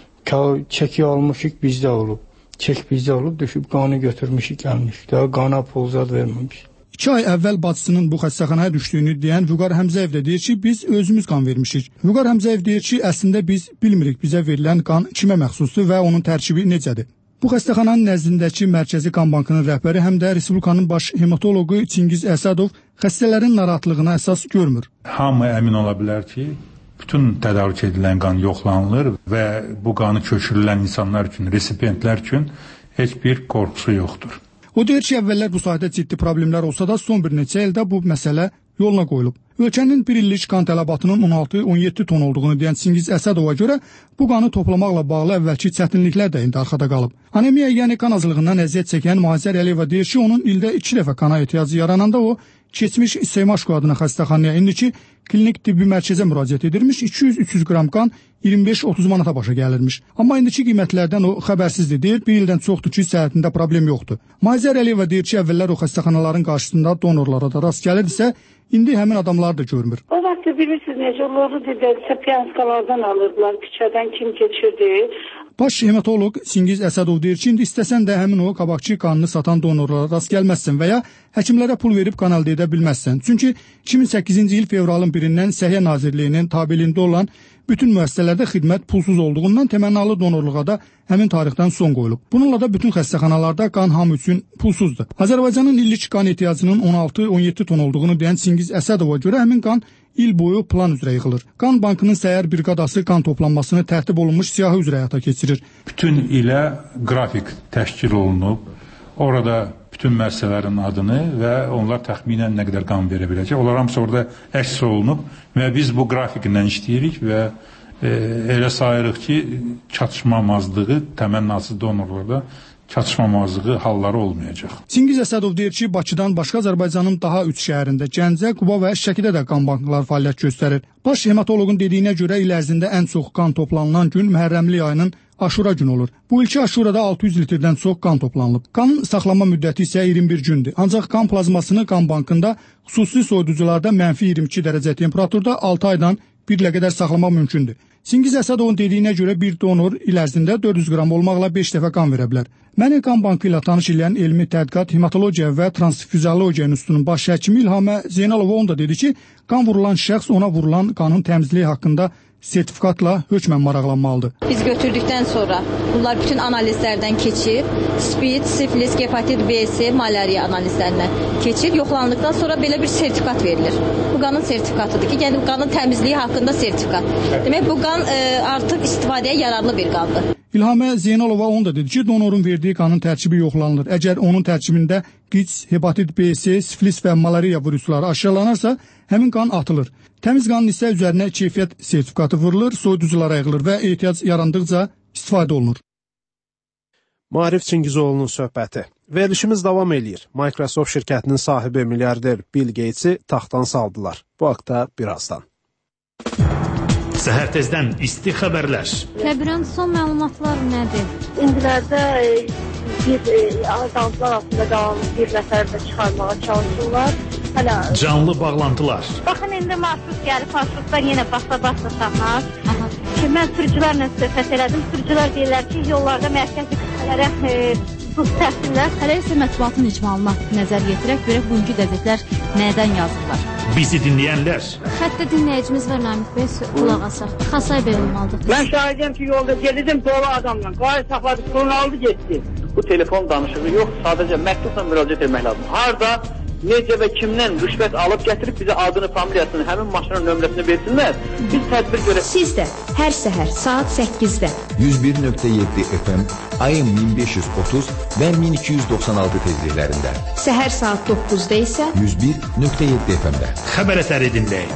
Çəki almışıq, bizdə olub. Çək bizdə olub, düşüb qanı götürmüşük, gəlmişik. Daha qana pul zad verməmişik. İki ay əvvəl bacısının bu xəstəxanaya düşdüyünü deyən Vüqar Həmzəyev də deyir ki, biz özümüz qan vermişik. Vüqar Həmzəyev deyir ki, əslində biz bilmirik bizə verilən qan kimə məxsusdur və onun tərkibi necədir. Bu xəstəxananın nəzdindəki Mərkəzi Qan Bankının rəhbəri həm də Respublikanın baş hematoloqu Çingiz Əsədov xəstələrin narahatlığına əsas görmür. Hamı əmin ola bilər ki, bütün tədarük edilən qan yoxlanılır və bu qanı köçürülən insanlar üçün, resipiyentlər üçün heç bir qorxusu yoxdur. O deyir ki, əvvəllər bu sahədə ciddi problemlər olsa da son bir neçə ildə bu məsələ yoluna qoyulub. Ölkənin bir illik qan tələbatının on altı on yeddi ton olduğunu deyən Çingiz Əsədova görə bu qanı toplamaqla bağlı əvvəlki çətinliklər də indi arxada qalıb. Anemiya, yəni qan azlığından əziyyət çəkən Mahizər Əliyeva deyir ki, onun ildə iki dəfə qana ehtiyacı yarananda o keçmiş Seymaşko adına xəstəxanaya indiki klinik tibbi mərkəzə müraciət edirmiş, iki yüz üç yüz qram qan iyirmi beş otuz manata başa gəlirmiş. Amma indiki qiymətlərdən o xəbərsizdir deyir, bir ildən çoxdur ki, səhhətində problem yoxdur. Mahizər Əliyeva deyir ki, əvvəllər o xəstəxanaların qarşısında donorlara da rast gəlirdisə, indi həmin adamları da görmür. O vaxt bilirsiniz necə olurdu, dedilərsə piyanskalardan alırdılar, küçədən kim keçirdi. Baş hematoloq Çingiz Əsədov deyir ki, indi istəsən də həmin o qabaqçı qanını satan donorlara rast gəlməzsən və ya həkimlərə pul verib qan əldə edə bilməzsən. Çünki iki min səkkizinci il fevralın birindən Səhiyyə Nazirliyinin tabeliyində olan bütün müəssisələrdə xidmət pulsuz olduğundan təmənnalı donorluğa da həmin tarixdən son qoyulub. Bununla da bütün xəstəxanalarda qan hamı üçün pulsuzdur. Azərbaycanın illik qan ehtiyacının on altı on yeddi ton olduğunu deyən Çingiz Əsədova görə həmin qan il boyu plan üzrə yığılır. Qan bankının səhər briqadası qan toplanmasını tərtib olunmuş siyahı üzrə həyata keçirir. Bütün ilə qrafik təşkil olunub. Orada bütün müəssisələrin adını və onlar təxminən nə qədər qan verə biləcək. Onlar hamısı orada əks olunub və biz bu qrafiklə işləyirik və e, elə sayırıq ki, çatışmamazlığı təmənnasız donorlarda çatışmamazlığı halları olmayacaq. Çingiz Əsədov deyir ki, Bakıdan başqa Azərbaycanın daha üç şəhərində, Gəncə, Quba və Şəkidə də qan bankları fəaliyyət göstərir. Baş hematoloqun dediyinə görə il ərzində ən çox qan toplanılan gün Məhərrəmlik ayının Aşura günü olur. Bu ilki Aşurada altı yüz litrdən çox qan toplanılıb. Qanın saxlanma müddəti isə iyirmi bir gündür. Ancaq qan plazmasını qan bankında xüsusi soyuducularda mənfi iyirmi iki dərəcə temperaturda altı aydan bir ilə qədər saxlamaq mümkündür. Çingiz Əsədovun dediyinə görə bir donor il ərzində dörd yüz qram olmaqla beş dəfə qan verə bilər. Məni qan bankı ilə tanış edən elmi tədqiqat hematologiya və transfuziologiya institutunun baş həkimi İlhamə Zeynalova onda dedi ki, qan vurulan şəxs ona vurulan qanın təmizliyi haqqında sertifikatla hökmən maraqlanmalıdır. Biz götürdükdən sonra bunlar bütün analizlərdən keçir. Spid, sifilis, hepatit B, C, malariya analizlərindən keçir. Yoxlandıqdan sonra belə bir sertifikat verilir. Bu qanın sertifikatıdır ki, yəni qanın təmizliyi haqqında sertifikat. Demək bu qan e, artıq istifadəyə yararlı bir qandır. İlhamə Zeynalova onu da dedi ki, donorun verdiyi qanın tərkibi yoxlanılır. Əgər onun tərkibində qiç, hepatit B, C, sifilis və malariya virusları aşılanarsa, həmin qan atılır. Təmiz qanın isə üzərinə keyfiyyət sertifikatı vurulur, soyuduculara yığılır və ehtiyac yarandıqca istifadə olunur. Maarif Çingizoğlu'nun söhbəti. Verilişimiz davam eləyir. Microsoft şirkətinin sahibi milyarder Bill Gates'i taxtdan saldılar. Bu haqda birazdan. Səhər tezdən isti xəbərlər. Kəbirən son məlumatlar nədir? İndilərdə e, bir e, azaltılar altında qalan bir nəfər də çıxarmağa çalışırlar. Hələ canlı bağlantılar. Baxın indi marşrut gəlib, marşrutdan yenə basa-basa saxlar. Ki mən sürücülərlə söhbət elədim. Sürücülər deyirlər ki, yollarda mərkəzi qüvvələrə e, çox səhvdirlər. Hələ isə mətbuatın icmalına nəzər yetirək, görək bugünkü qəzetlər nədən yazırlar. Bizi dinləyənlər. Xəttə dinləyicimiz var Namiq bəy, qulaq asaq. Xasay bəy olmalıdır. Mən şahidəm ki, yolda gedirdim dolu adamla. Qayı saxladı, pulunu aldı, getdi. Bu telefon danışığı yox, sadəcə məktubla müraciət etmək lazım. Harda, necə və kimdən rüşvət alıb gətirib bizə adını, familiyasını, həmin maşının nömrəsini versinlər. Biz tədbir görək. Siz də hər səhər saat səkkizdə yüz bir nöqtə yeddi F M, A M min beş yüz otuz və min iki yüz doxsan altı tezliklərində. Səhər saat doqquzda isə yüz bir nöqtə yeddi F M-də. Xəbər əsəri dinləyin.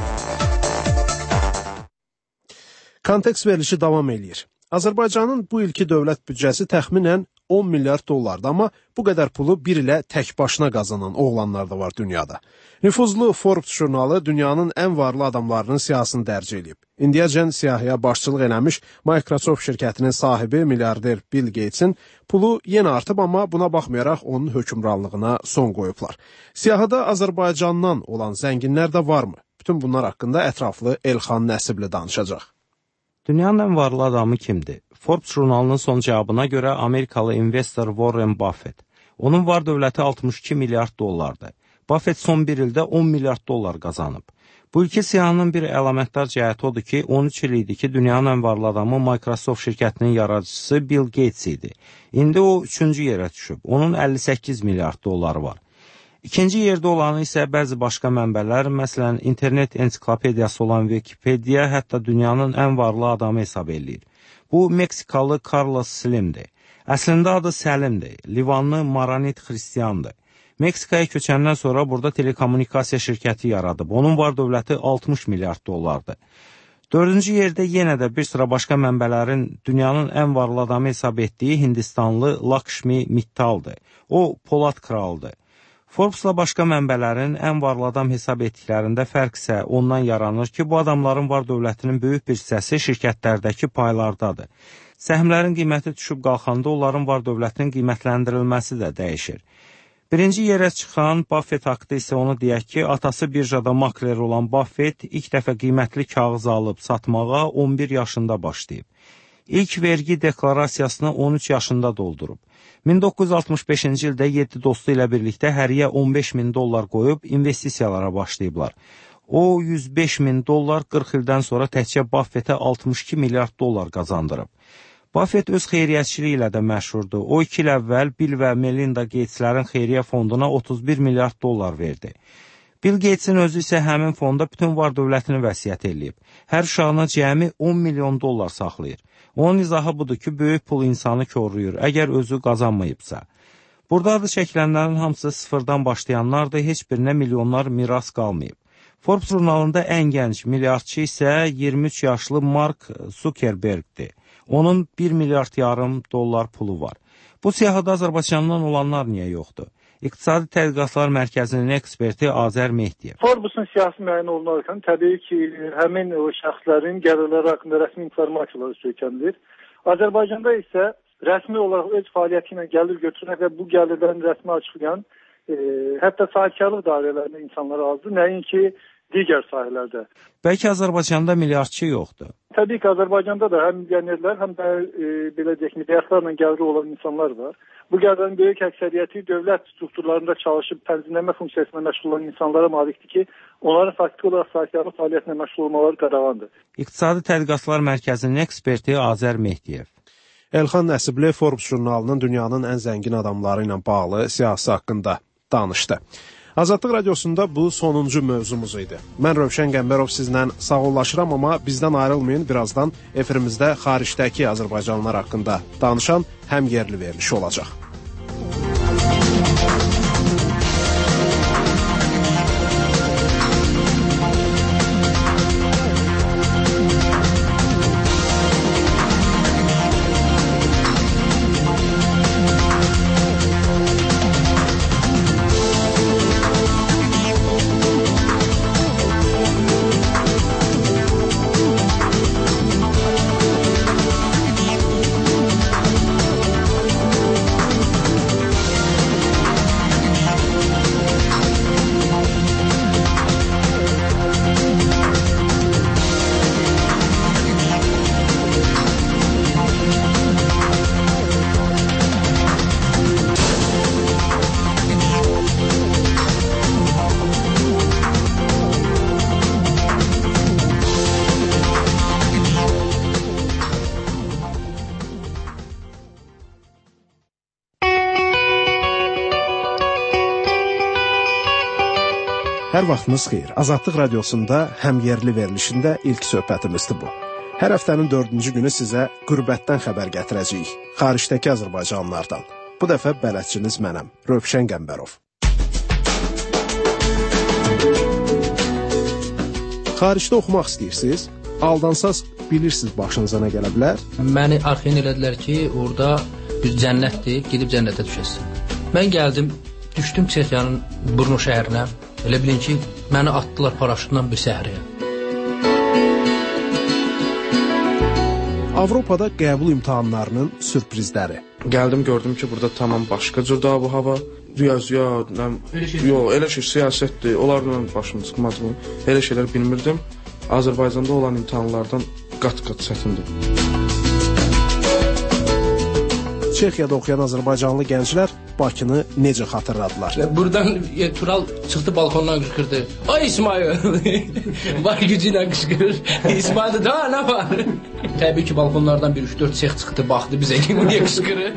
Kontekst verilişi davam eləyir. Azərbaycanın bu ilki dövlət büdcəsi təxminən on milyard dollardır, amma bu qədər pulu bir ilə tək başına qazanan oğlanlar da var dünyada. Nüfuzlu Forbes jurnalı dünyanın ən varlı adamlarının siyahısını dərc edib. İndiyəcən siyahıya başçılıq eləmiş Microsoft şirkətinin sahibi milyarder Bill Gatesin pulu yenə artıb, amma buna baxmayaraq onun hökmranlığına son qoyublar. Siyahıda Azərbaycandan olan zənginlər də varmı? Bütün bunlar haqqında ətraflı Elxan Nəsibli danışacaq. Dünyanın ən varlı adamı kimdir? Forbes jurnalının son cavabına görə Amerikalı investor Warren Buffett. Onun var dövləti altmış iki milyard dollardır. Buffett son bir ildə on milyard dollar qazanıb. Bu ilki siyahının bir əlamətdar cəhəti odur ki, on üç il idi ki, dünyanın ən varlı adamı Microsoft şirkətinin yaradıcısı Bill Gates idi. İndi o üçüncü yerə düşüb. Onun əlli səkkiz milyard dolları var. İkinci yerdə olanı isə bəzi başqa mənbələr, məsələn, internet ensiklopediyası olan Wikipedia hətta dünyanın ən varlı adamı hesab eləyir. Bu, Meksikalı Carlos Slimdir. Əslində adı Səlimdir. Livanlı Maronit xristiyandır. Meksikaya köçəndən sonra burada telekommunikasiya şirkəti yaradıb. Onun var dövləti altmış milyard dollardır. Dördüncü yerdə yenə də bir sıra başqa mənbələrin dünyanın ən varlı adamı hesab etdiyi Hindistanlı Lakshmi Mittaldır. O, Polad kralıdır. Forbes'la başqa mənbələrin ən varlı adam hesab etdiklərində fərq isə ondan yaranır ki, bu adamların var dövlətinin böyük bir hissəsi şirkətlərdəki paylardadır. Səhmlərin qiyməti düşüb qalxanda onların var dövlətinin qiymətləndirilməsi də dəyişir. Birinci yerə çıxan Buffett haqqında isə onu deyək ki, atası birjada makler olan Buffett ilk dəfə qiymətli kağız alıb satmağa on bir yaşında başlayıb. İlk vergi deklarasiyasını on üç yaşında doldurub. min doqquz yüz altmış beşinci ildə yeddi dostu ilə birlikdə həriyə on beş min dollar qoyub investisiyalara başlayıblar. O, yüz beş min dollar qırx ildən sonra təkcə Buffettə altmış iki milyard dollar qazandırıb. Buffett öz xeyriyyətçiliyi ilə də məşhurdur. O, iki il əvvəl Bill və Melinda Gateslərin xeyriyyə fonduna otuz bir milyard dollar verdi. Bill Gatesin özü isə həmin fonda bütün var dövlətini vəsiyyət eləyib. Hər uşağına cəmi on milyon dollar saxlayır. Onun izahı budur ki, böyük pul insanı koruyur, əgər özü qazanmayıbsa. Burada adı çəkilənlərin hamısı sıfırdan başlayanlardır, heç birinə milyonlar miras qalmayıb. Forbes jurnalında ən gənc milyardçı isə iyirmi üç yaşlı Mark Zuckerberg'dir. Onun bir milyard yarım dollar pulu var. Bu siyahıda Azərbaycandan olanlar niyə yoxdur? İqtisadi Tədqiqatlar Mərkəzinin eksperti Azər Mehdiyev. Forbes'un siyasi müəyyən olunarkən təbii ki, həmin o şəxslərin gəlirləri haqqında rəsmi informasiyaları söykənilir. Azərbaycanda isə rəsmi olaraq öz fəaliyyəti ilə gəlir götürən və bu gəlirlərin rəsmi açıqlayan e, hətta sahibkarlıq dairələrində insanlar azdır, nəinki digər sahələrdə. Bəlkə Azərbaycanda milyardçı yoxdur. Təbii ki, Azərbaycanda da həm milyonerlər, həm də e, belə deyək, milyardlarla gəliri olan insanlar var. Bu gəlirlərin böyük əksəriyyəti dövlət strukturlarında çalışıb tənzimləmə funksiyasına məşğul olan insanlara malikdir ki, onların faktiki olaraq sahibkarlıq fəaliyyətinə məşğul olmaları qadağandır. İqtisadi Tədqiqatlar Mərkəzinin eksperti Azər Mehdiyev. Elxan Nəsibli Forbes jurnalının dünyanın ən zəngin adamları ilə bağlı siyasi haqqında danışdı. Azadlıq Radiosunda bu sonuncu mövzumuz idi. Mən Rövşən Qəmbərov sizlə sağollaşıram, amma bizdən ayrılmayın. Birazdan efirimizdə xaricdəki Azərbaycanlılar haqqında danışan həm yerli verilişi olacaq. Hər vaxtınız xeyir. Azadlıq radiosunda həmyerli verilişində ilk söhbətimizdir bu. Hər həftənin dördüncü günü sizə qürbətdən xəbər gətirəcəyik. Xaricdəki azərbaycanlılardan. Bu dəfə bələdçiniz mənəm, Rövşən Qəmbərov. Xaricdə oxumaq istəyirsiniz? Aldansaz bilirsiniz başınıza nə gələ bilər? Məni arxeyin elədilər ki, orada bir cənnətdir, gedib cənnətə düşəsən. Mən gəldim, düşdüm Çexiyanın Brno şəhərinə. Elə bilin ki, məni atdılar paraşütdən bir səhriyə. Avropada qəbul imtahanlarının sürprizləri. Gəldim, gördüm ki, burada tamam başqa cürdə bu hava. Riyaziyyat, yox, elə şey siyasətdir. Onlarla başım çıxmadı. Elə şeylər bilmirdim. Azərbaycanda olan imtahanlardan qat-qat çətindir. Çexiyada oxuyan azərbaycanlı gənclər Bakını necə xatırladılar? Buradan e, Tural çıxdı balkondan qışqırdı. Ay İsmail! Var gücü ilə qışqırır. İsmail da, da nə var? Təbii ki, balkonlardan bir üç dörd sex çıxdı, baxdı bizə ki, niyə qışqırır?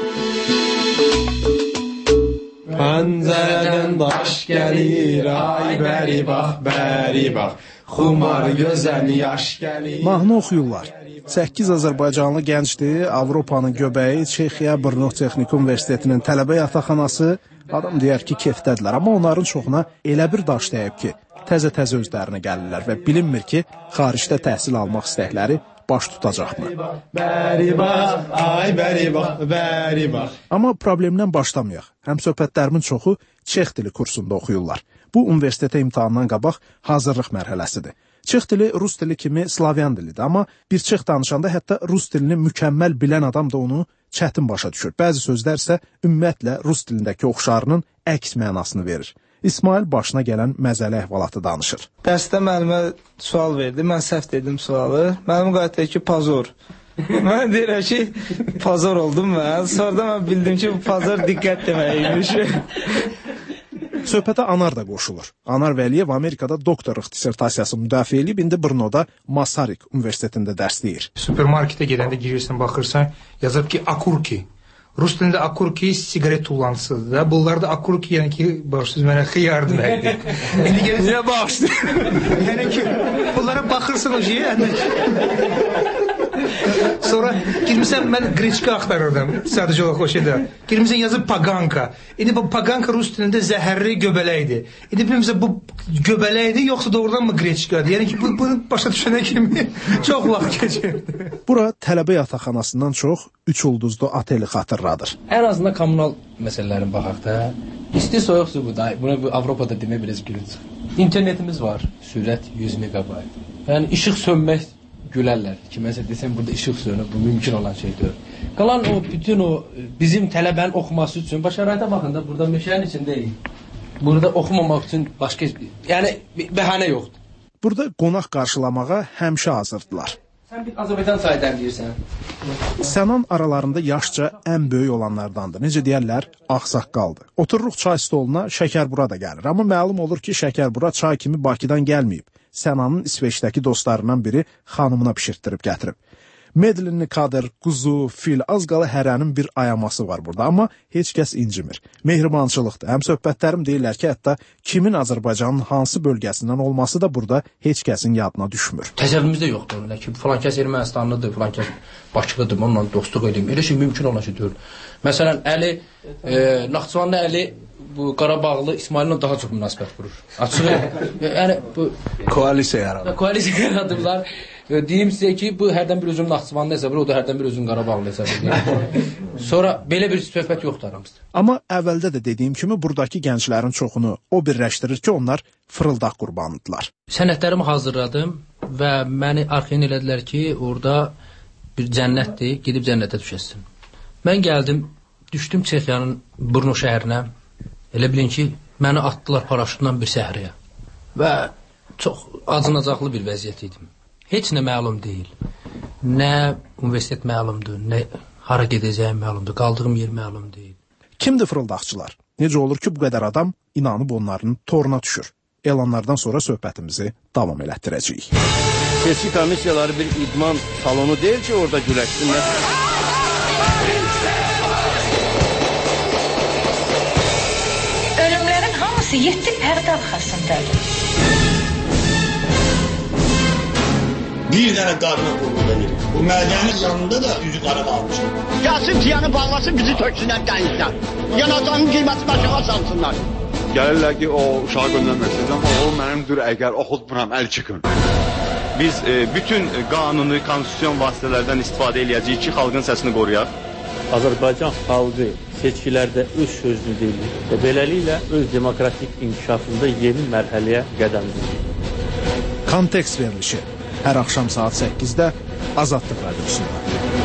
Pəncərədən daş gəlir, ay bəri bax, bəri bax. Xumar gözəl yaş gəlir. Mahnı oxuyurlar. səkkiz azərbaycanlı gəncdir, Avropanın göbəyi, Çexiya Brno Texnik Universitetinin tələbə yataqxanası, adam deyər ki, kefdədirlər, amma onların çoxuna elə bir daş dəyib ki, təzə-təzə özlərinə gəlirlər və bilinmir ki, xaricdə təhsil almaq istəkləri baş tutacaqmı? Bəri bax, ay bəri bax, bəri bax. Amma problemdən başlamayaq. Həm söhbətlərimin çoxu Çex dili kursunda oxuyurlar. Bu, universitetə imtahandan qabaq hazırlıq mərhələsidir. Çex dili rus dili kimi slavyan dilidir, amma bir çex danışanda hətta rus dilini mükəmməl bilən adam da onu çətin başa düşür. Bəzi sözlər isə ümumiyyətlə rus dilindəki oxşarının əks mənasını verir. İsmail başına gələn məzəli əhvalatı danışır. Dərsdə müəllimə sual verdi, mən səhv dedim sualı. Müəllim qayıtdı ki, pazor. Mən deyirəm ki, pazor oldum mən. Sonra mən bildim ki, bu pazor diqqət deməkiymiş. Söhbətə Anar da qoşulur. Anar Vəliyev Amerikada doktorluq dissertasiyası müdafiə edib, indi Brnoda Masaryk Universitetində dərs deyir. Supermarketə gedəndə girirsən, baxırsan, yazıb ki, akurki. Rus dilində akurki sigaret tullansıdır da. Bunlarda akurki, yəni ki, başsız mənə xiyar deməkdir. İndi gəlirsən... Niyə bağışdır? Yəni ki, bunlara baxırsan o şeyə, sonra girmişsən, mən qreçka axtarırdım, sadəcə olaraq o şeydə. Girmişsən, yazıb paganka. İndi bu paganka rus dilində zəhərli göbələkdir. İndi bilmirsən, bu göbələkdir, yoxsa doğrudan mı qreçkadır? Yəni ki, bunu başa düşənə kimi çox vaxt keçirdi. Bura tələbə yataqxanasından çox üç ulduzlu oteli xatırladır. Ən azından kommunal məsələlərin baxaq da. İsti soyuqdur bu da. Buna bu Avropada demək biraz gülünç. İnternetimiz var, sürət yüz megabayt. Yəni işıq sönmək gülərlər. Kiməsə desəm, burada işıq sönür, bu mümkün olan şeydir. Qalan o, bütün o, bizim tələbənin oxuması üçün, başarayda baxın da, burada meşənin içindəyik. Burada oxumamaq üçün başqa, yəni, bəhanə yoxdur. Burada qonaq qarşılamağa həmişə hazırdılar. Sən bir Azərbaycan sayıdan deyirsən. Sənan aralarında yaşca ən böyük olanlardandır. Necə deyərlər, ağsaqqaldır. Otururuq çay stoluna, Şəkərbura da gəlir. Amma məlum olur ki, Şəkərbura çay kimi Bakıdan gəlməyib. Sənanın İsveçdəki dostlarından biri xanımına pişirtdirib gətirib. Medlinli kadır, quzu, fil, az qala hərənin bir ayaması var burada, amma heç kəs incimir. Mehribançılıqdır. Həm söhbətlərim deyirlər ki, hətta kimin Azərbaycanın hansı bölgəsindən olması da burada heç kəsin yadına düşmür. Təsəvvürümüzdə yoxdur. Elə ki, filan kəs Ermənistanlıdır, filan kəs Bakılıdır, onunla dostluq edeyim. Elə şey mümkün olan şey deyil. Məsələn, Əli, e, Naxçıvanlı Əli bu Qarabağlı İsmaillə daha çox münasibət qurur. Açıq, yəni bu koalisiya yaradır. Koalisiya yaradıblar. Deyim sizə ki, bu hərdən bir özüm Naxçıvanlı hesab edir, o da hərdən bir özüm Qarabağlı hesab edir. Sonra belə bir söhbət yoxdur aramızda. Amma əvvəldə də dediyim kimi, buradakı gənclərin çoxunu o birləşdirir ki, onlar fırıldaq qurbanıdırlar. Sənədlərimi hazırladım və məni arxeyin elədilər ki, orada bir cənnətdir, gedib cənnətə düşəsən. Mən gəldim, düşdüm Çexiyanın Brno şəhərinə. Elə bilin ki, məni atdılar paraşütdən bir səhriyə. Və çox acınacaqlı bir vəziyyət idim. Heç nə məlum deyil. Nə universitet məlumdur, nə hara gedəcəyim məlumdur, qaldığım yer məlum deyil. Kimdir fırıldaqçılar? Necə olur ki, bu qədər adam inanıb onların toruna düşür? Elanlardan sonra söhbətimizi davam elətdirəcəyik. Seçki komissiyaları bir idman salonu deyil ki, orada güləşsinlər. Ölümlərin hamısı ki, yeddi pərdə arxasındadır. Bir dənə qadına qulluq edir. Bu mədənin yanında da üzü qara qalmışım. Gəlsin tiyanı bağlasın, bizi töksünlər dənizdən. Yanacağının qiymətini aşağı salsınlar. Gəlirlər ki, o uşağı göndərmək istəyirəm, o mənimdir, əgər oxutmuram, əl çıxın. Biz e, bütün qanuni, konstitusyon vasitələrdən istifadə edəcəyik ki, xalqın səsini qoruyaq. Azərbaycan xalqı seçkilərdə öz sözünü deyir və beləliklə öz demokratik inkişafında yeni mərhələyə qədəm qoyur. Kontekst verilişi hər axşam saat səkkizdə Azadlıq Radiosunda.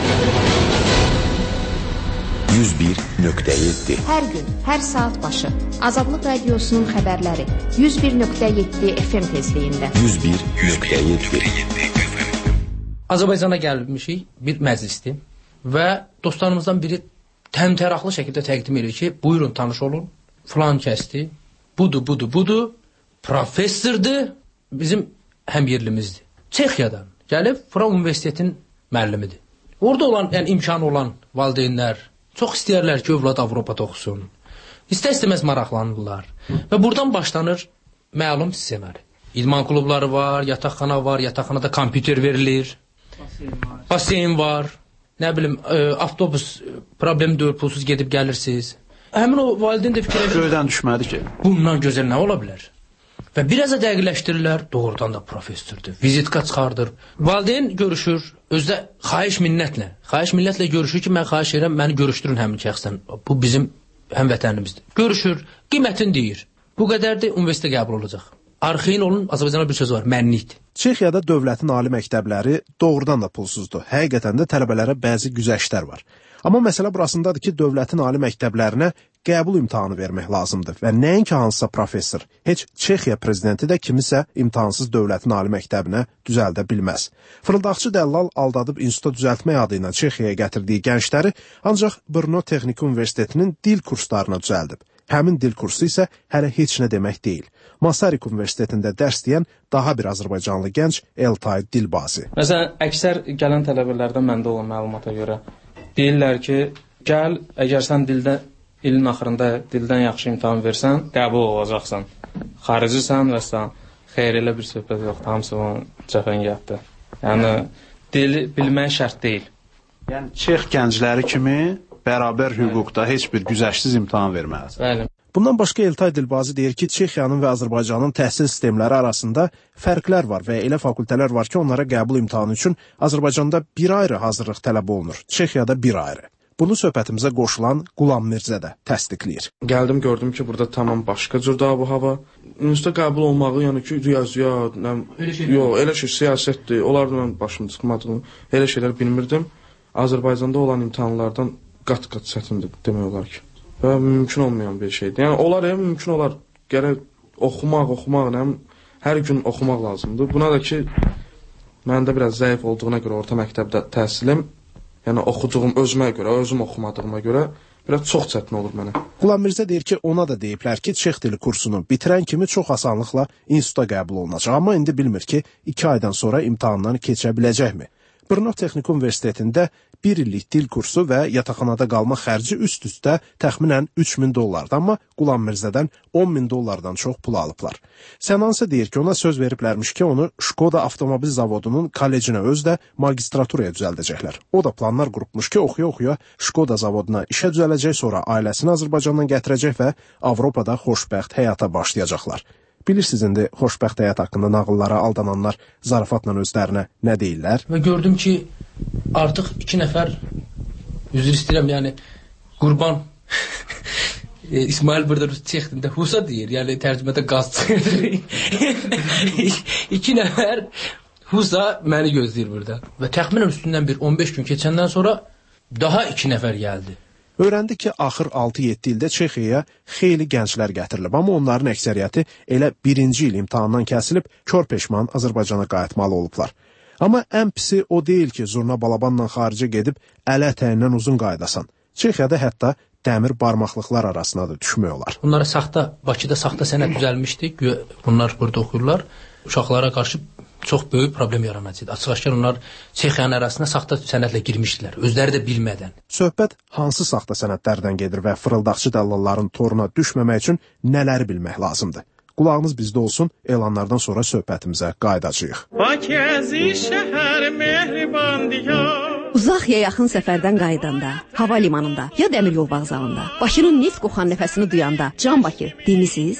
yüz bir nöqtə yeddi. Hər gün, hər saat başı Azadlıq Radiosunun xəbərləri yüz bir nöqtə yeddi F M tezliyində. yüz bir nöqtə yeddi. Azərbaycana gəlmişik bir məclisdir və dostlarımızdan biri təmtəraqlı şəkildə təqdim edir ki, buyurun tanış olun, filan kəsdir, budur, budur, budur, professordur, bizim həmyerlimizdir. Çexiyadan gəlib, Fıran Universitetin müəllimidir. Orada olan, yəni imkanı olan valideynlər çox istəyərlər ki, övlad Avropada oxusun. İstər-istəməz maraqlanırlar. Və buradan başlanır məlum ssenari. İdman klubları var, yataqxana var, yataqxanada kompüter verilir, baseyn var, nə bilim, ə, avtobus problem deyil, pulsuz gedib gəlirsiniz. Həmin o valideyn də fikirləşir. Göydən düşmədi ki. Bundan gözəl nə ola bilər? Və biraz da dəqiqləşdirirlər, doğrudan da professordur, vizitka çıxardır. Valideyn görüşür, özdə xahiş minnətlə, xahiş minnətlə görüşür ki, mən xahiş edirəm, məni görüşdürün həmin şəxsdən. Bu bizim həmvətənimizdir. Görüşür, qiymətini deyir. Bu qədərdir, universitetə qəbul olacaq. Arxeyin olun, Azərbaycanda bir söz var, mənlikdir. Çexiyada dövlətin ali məktəbləri doğrudan da pulsuzdur. Həqiqətən də tələbələrə bəzi güzəştlər var. Amma məsələ burasındadır ki, dövlətin ali məktəblərinə qəbul imtahanı vermək lazımdır və nəinki hansısa professor, heç Çexiya prezidenti də kimisə imtahansız dövlətin ali məktəbinə düzəldə bilməz. Fırıldaqçı dəllal aldadıb instituta düzəltmək adı ilə Çexiyaya gətirdiyi gəncləri ancaq Brno Texniki Universitetinin dil kurslarına düzəldib. Həmin dil kursu isə hələ heç nə demək deyil. Masaryk Universitetində dərs deyən daha bir Azərbaycanlı gənc Eltay Dilbazi. Məsələn, əksər gələn tələbələrdən məndə olan məlumata görə deyirlər ki, gəl, əgər sən dildə ilin axırında dildən yaxşı imtahan versən, qəbul olacaqsan. Xaricisən və sən xeyr elə bir söhbət yoxdur, hamısı onun cəfəngiyatdır. Yəni, dili bilmək şərt deyil. Yəni, Çex gəncləri kimi bərabər hüquqda heç bir güzəşsiz imtahan verməlidir. Bəli. Bundan başqa Eltay Dilbazi deyir ki, Çexiyanın və Azərbaycanın təhsil sistemləri arasında fərqlər var və elə fakültələr var ki, onlara qəbul imtahanı üçün Azərbaycanda bir ayrı hazırlıq tələb olunur, Çexiyada bir ayrı. Bunu söhbətimizə qoşulan Qulam Mirzə də təsdiqləyir. Gəldim, gördüm ki, burada tamam başqa cürdə bu hava. Universitetə qəbul olmağı, yəni ki, riyaziyyat, yox, elə şey siyasətdir, onlardan mən başım çıxmadığım, elə şeylər bilmirdim. Azərbaycanda olan imtahanlardan qat-qat çətindir demək olar ki. Və mümkün olmayan bir şeydir. Yəni, olar, yəni, mümkün olar. Gərək oxumaq, oxumaq, nəm, hər gün oxumaq lazımdır. Buna da ki, məndə biraz zəif olduğuna görə orta məktəbdə təhsilim, yəni oxuduğum özümə görə, özüm oxumadığıma görə biraz çox çətin olur mənə. Qulam Mirzə deyir ki, ona da deyiblər ki, Çex dili kursunu bitirən kimi çox asanlıqla instituta qəbul olunacaq. Amma indi bilmir ki, iki aydan sonra imtahandan keçə biləcəkmi? Brno Texniki Universitetində bir illik dil kursu və yataqxanada qalma xərci üst-üstə təxminən üç min dollardır, amma Qulam Mirzədən on min dollardan çox pul alıblar. Sənansə deyir ki, ona söz veriblərmiş ki, onu Şkoda avtomobil zavodunun kollecinə özdə magistraturaya düzəldəcəklər. O da planlar qurubmuş ki, oxuya-oxuya Şkoda zavoduna işə düzələcək, sonra ailəsini Azərbaycandan gətirəcək və Avropada xoşbəxt həyata başlayacaqlar. Bilirsiniz, indi xoşbəxt həyat haqqında nağıllara aldananlar zarafatla özlərinə nə deyirlər? Və gördüm ki, artıq iki nəfər, üzr istəyirəm, yəni Qurban İsmail burada Çex dilində Husa deyir, yəni tərcümədə qaz çıxır. İki nəfər Husa məni gözləyir burada. Və təxminən üstündən bir on beş gün keçəndən sonra daha iki nəfər gəldi. Öyrəndi ki, axır altı yeddi ildə Çexiyaya xeyli gənclər gətirilib, amma onların əksəriyyəti elə birinci il imtahandan kəsilib, kör peşman Azərbaycana qayıtmalı olublar. Amma ən pisi o deyil ki, zurna balabanla xaricə gedib ələ ətəyindən uzun qaydasan. Çexiyada hətta dəmir barmaqlıqlar arasına da düşmək olar. Bunlara saxta, Bakıda saxta sənəd düzəlmişdi, bunlar burada oxuyurlar. Uşaqlara qarşı çox böyük problem yaranacaqdı. Açıq-aşkar onlar Çexiyanın arasına saxta sənədlə girmişdilər, özləri də bilmədən. Söhbət hansı saxta sənədlərdən gedir və fırıldaqçı dəllalların toruna düşməmək üçün nələri bilmək lazımdır? Qulağınız bizdə olsun, elanlardan sonra söhbətimizə qayıdacağıq. Uzaq ya yaxın səfərdən qayıdanda, hava limanında ya dəmir yol vağzalında, Bakının neft qoxan nəfəsini duyanda, Can Bakı demisiz?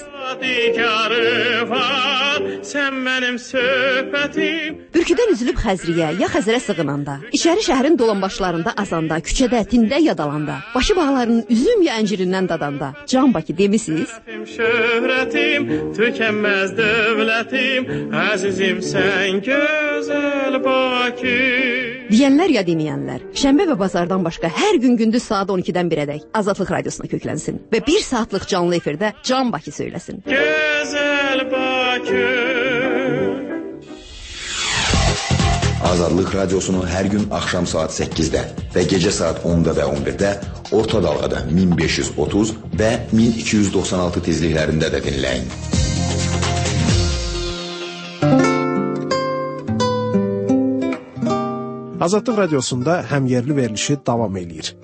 Sən mənim söhbətim. Bürküdən üzülüb Xəzriyə ya Xəzərə sığınanda, içəri şəhərin dolanbaşlarında azanda, küçədə, tində yadalanda, Bakı bağlarının üzüm ya əncirindən dadanda, Can Bakı demisiz? Şöhrətim, tükənməz dövlətim, əzizim sən gözəl Bakı. Deyənlər ya deməyənlər, şənbə və bazardan başqa hər gün gündüz saat on ikidən birədək Azadlıq Radiosuna köklənsin və bir saatlıq canlı efirdə Can Bakı söyləsin. Gözəl Bakı. Azadlıq Radiosunu hər gün axşam saat səkkizdə və gecə saat onda və on birdə orta dalğada min beş yüz otuz və min iki yüz doxsan altı tezliklərində də dinləyin. Azadlıq Radiosunda həmyerli verilişi davam eləyir.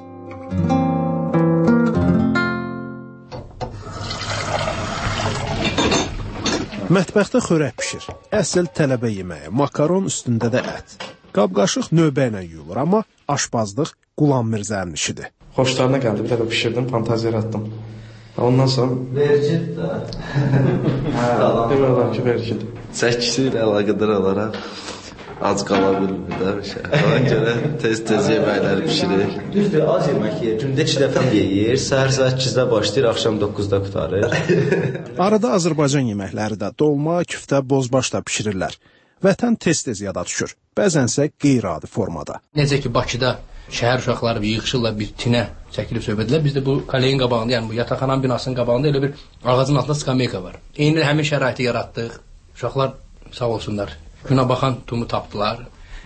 Mətbəxdə xörək pişir. Əsl tələbə yeməyi, makaron üstündə də ət. Qab-qaşıq növbə ilə yuyulur, amma aşbazlıq Qulam Mirzənin işidir. Xoşlarına gəldi, bir dəfə pişirdim, fantaziya yaratdım. Ondan sonra... Vergid də. Hə, demək olar ki, vergid. Çəkisi ilə əlaqədar olaraq ac qala bilmir də bir şey. Ona görə tez-tez yeməkləri pişirir. Düzdür, az yemək yeyir. Gündə iki dəfə yeyir. Səhər səkkizdə başlayır, axşam doqquzda qurtarır. Arada Azərbaycan yeməkləri də dolma, küftə, bozbaş da pişirirlər. Vətən tez-tez yada düşür. Bəzənsə qeyri-adi formada. Necə ki Bakıda şəhər uşaqları yığışırlar bir tinə çəkilib söhbətlər. Bizdə bu kaleyin qabağında, yəni bu yataqxananın binasının qabağında elə bir ağacın altında skameyka var. Eyni həmin şəraiti yaratdıq. Uşaqlar sağ olsunlar. Günə baxan tumu tapdılar.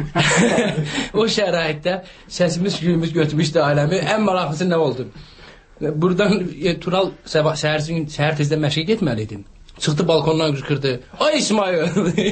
O şəraitdə səsimiz, güyümüz götürmüşdü aləmi. Ən maraqlısı nə oldu? Buradan e, Tural səhər, səhər tezdə məşqə getməli idim. Çıxdı balkondan qışqırdı. Ay İsmail!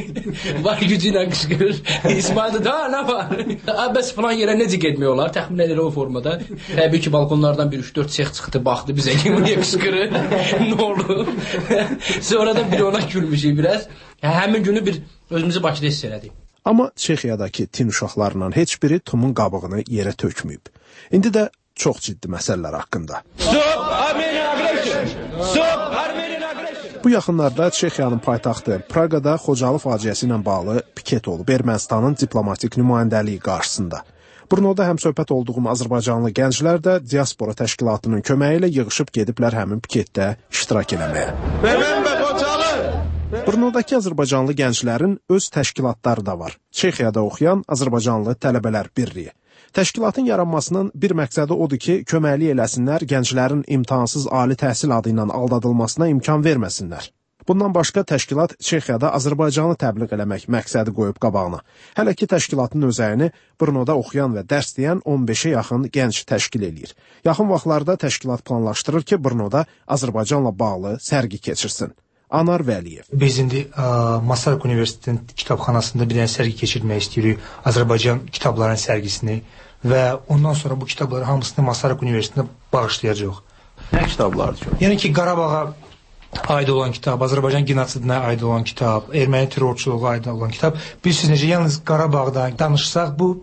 Var gücü ilə qışqırır. İsmail da, da nə var? Bəs falan yerə necə getmək olar? Təxminən elə o formada. Təbii ki, balkonlardan bir üç dörd sex çıxdı, baxdı bizə ki, buraya qışqırır. Nə oldu? Sonra da bir ona gülmüşük biraz. Həmin günü bir özümüzü Bakıda hiss elədik. Amma Çexiyadakı tin uşaqlarından heç biri tumun qabığını yerə tökməyib. İndi də çox ciddi məsələlər haqqında. Stop Armenian aggression! Stop Armenian aggression! Bu yaxınlarda Çexiyanın paytaxtı Praqada Xocalı faciəsi ilə bağlı piket olub Ermənistanın diplomatik nümayəndəliyi qarşısında. Brnoda həmsöhbət olduğum Azərbaycanlı gənclər də diaspora təşkilatının köməyi ilə yığışıb gediblər həmin piketdə iştirak eləməyə. Remember Xocalı! Brnodakı Azərbaycanlı gənclərin öz təşkilatları da var. Çexiyada oxuyan Azərbaycanlı Tələbələr Birliyi. Təşkilatın yaranmasının bir məqsədi odur ki, köməklik eləsinlər, gənclərin imtahansız ali təhsil adı ilə aldadılmasına imkan verməsinlər. Bundan başqa təşkilat Çexiyada Azərbaycanlı təbliğ eləmək məqsədi qoyub qabağına. Hələ ki, təşkilatın özəyini Brnoda oxuyan və dərs deyən on beşə yaxın gənc təşkil eləyir. Yaxın vaxtlarda təşkilat planlaşdırır ki, Brnoda Azərbaycanla bağlı sərgi keçirsin. Anar Vəliyev. Biz indi ə, Masaryk Universitetinin kitabxanasında bir dənə sərgi keçirmək istəyirik. Azərbaycan kitablarının sərgisini və ondan sonra bu kitabları hamısını Masaryk Universitetində bağışlayacağıq. Nə kitablardır ki? Yəni ki, Qarabağa aid olan kitab, Azərbaycan genosidinə aid olan kitab, erməni terrorçuluğa aid olan kitab. Bilirsiniz necə, yalnız Qarabağdan danışsaq bu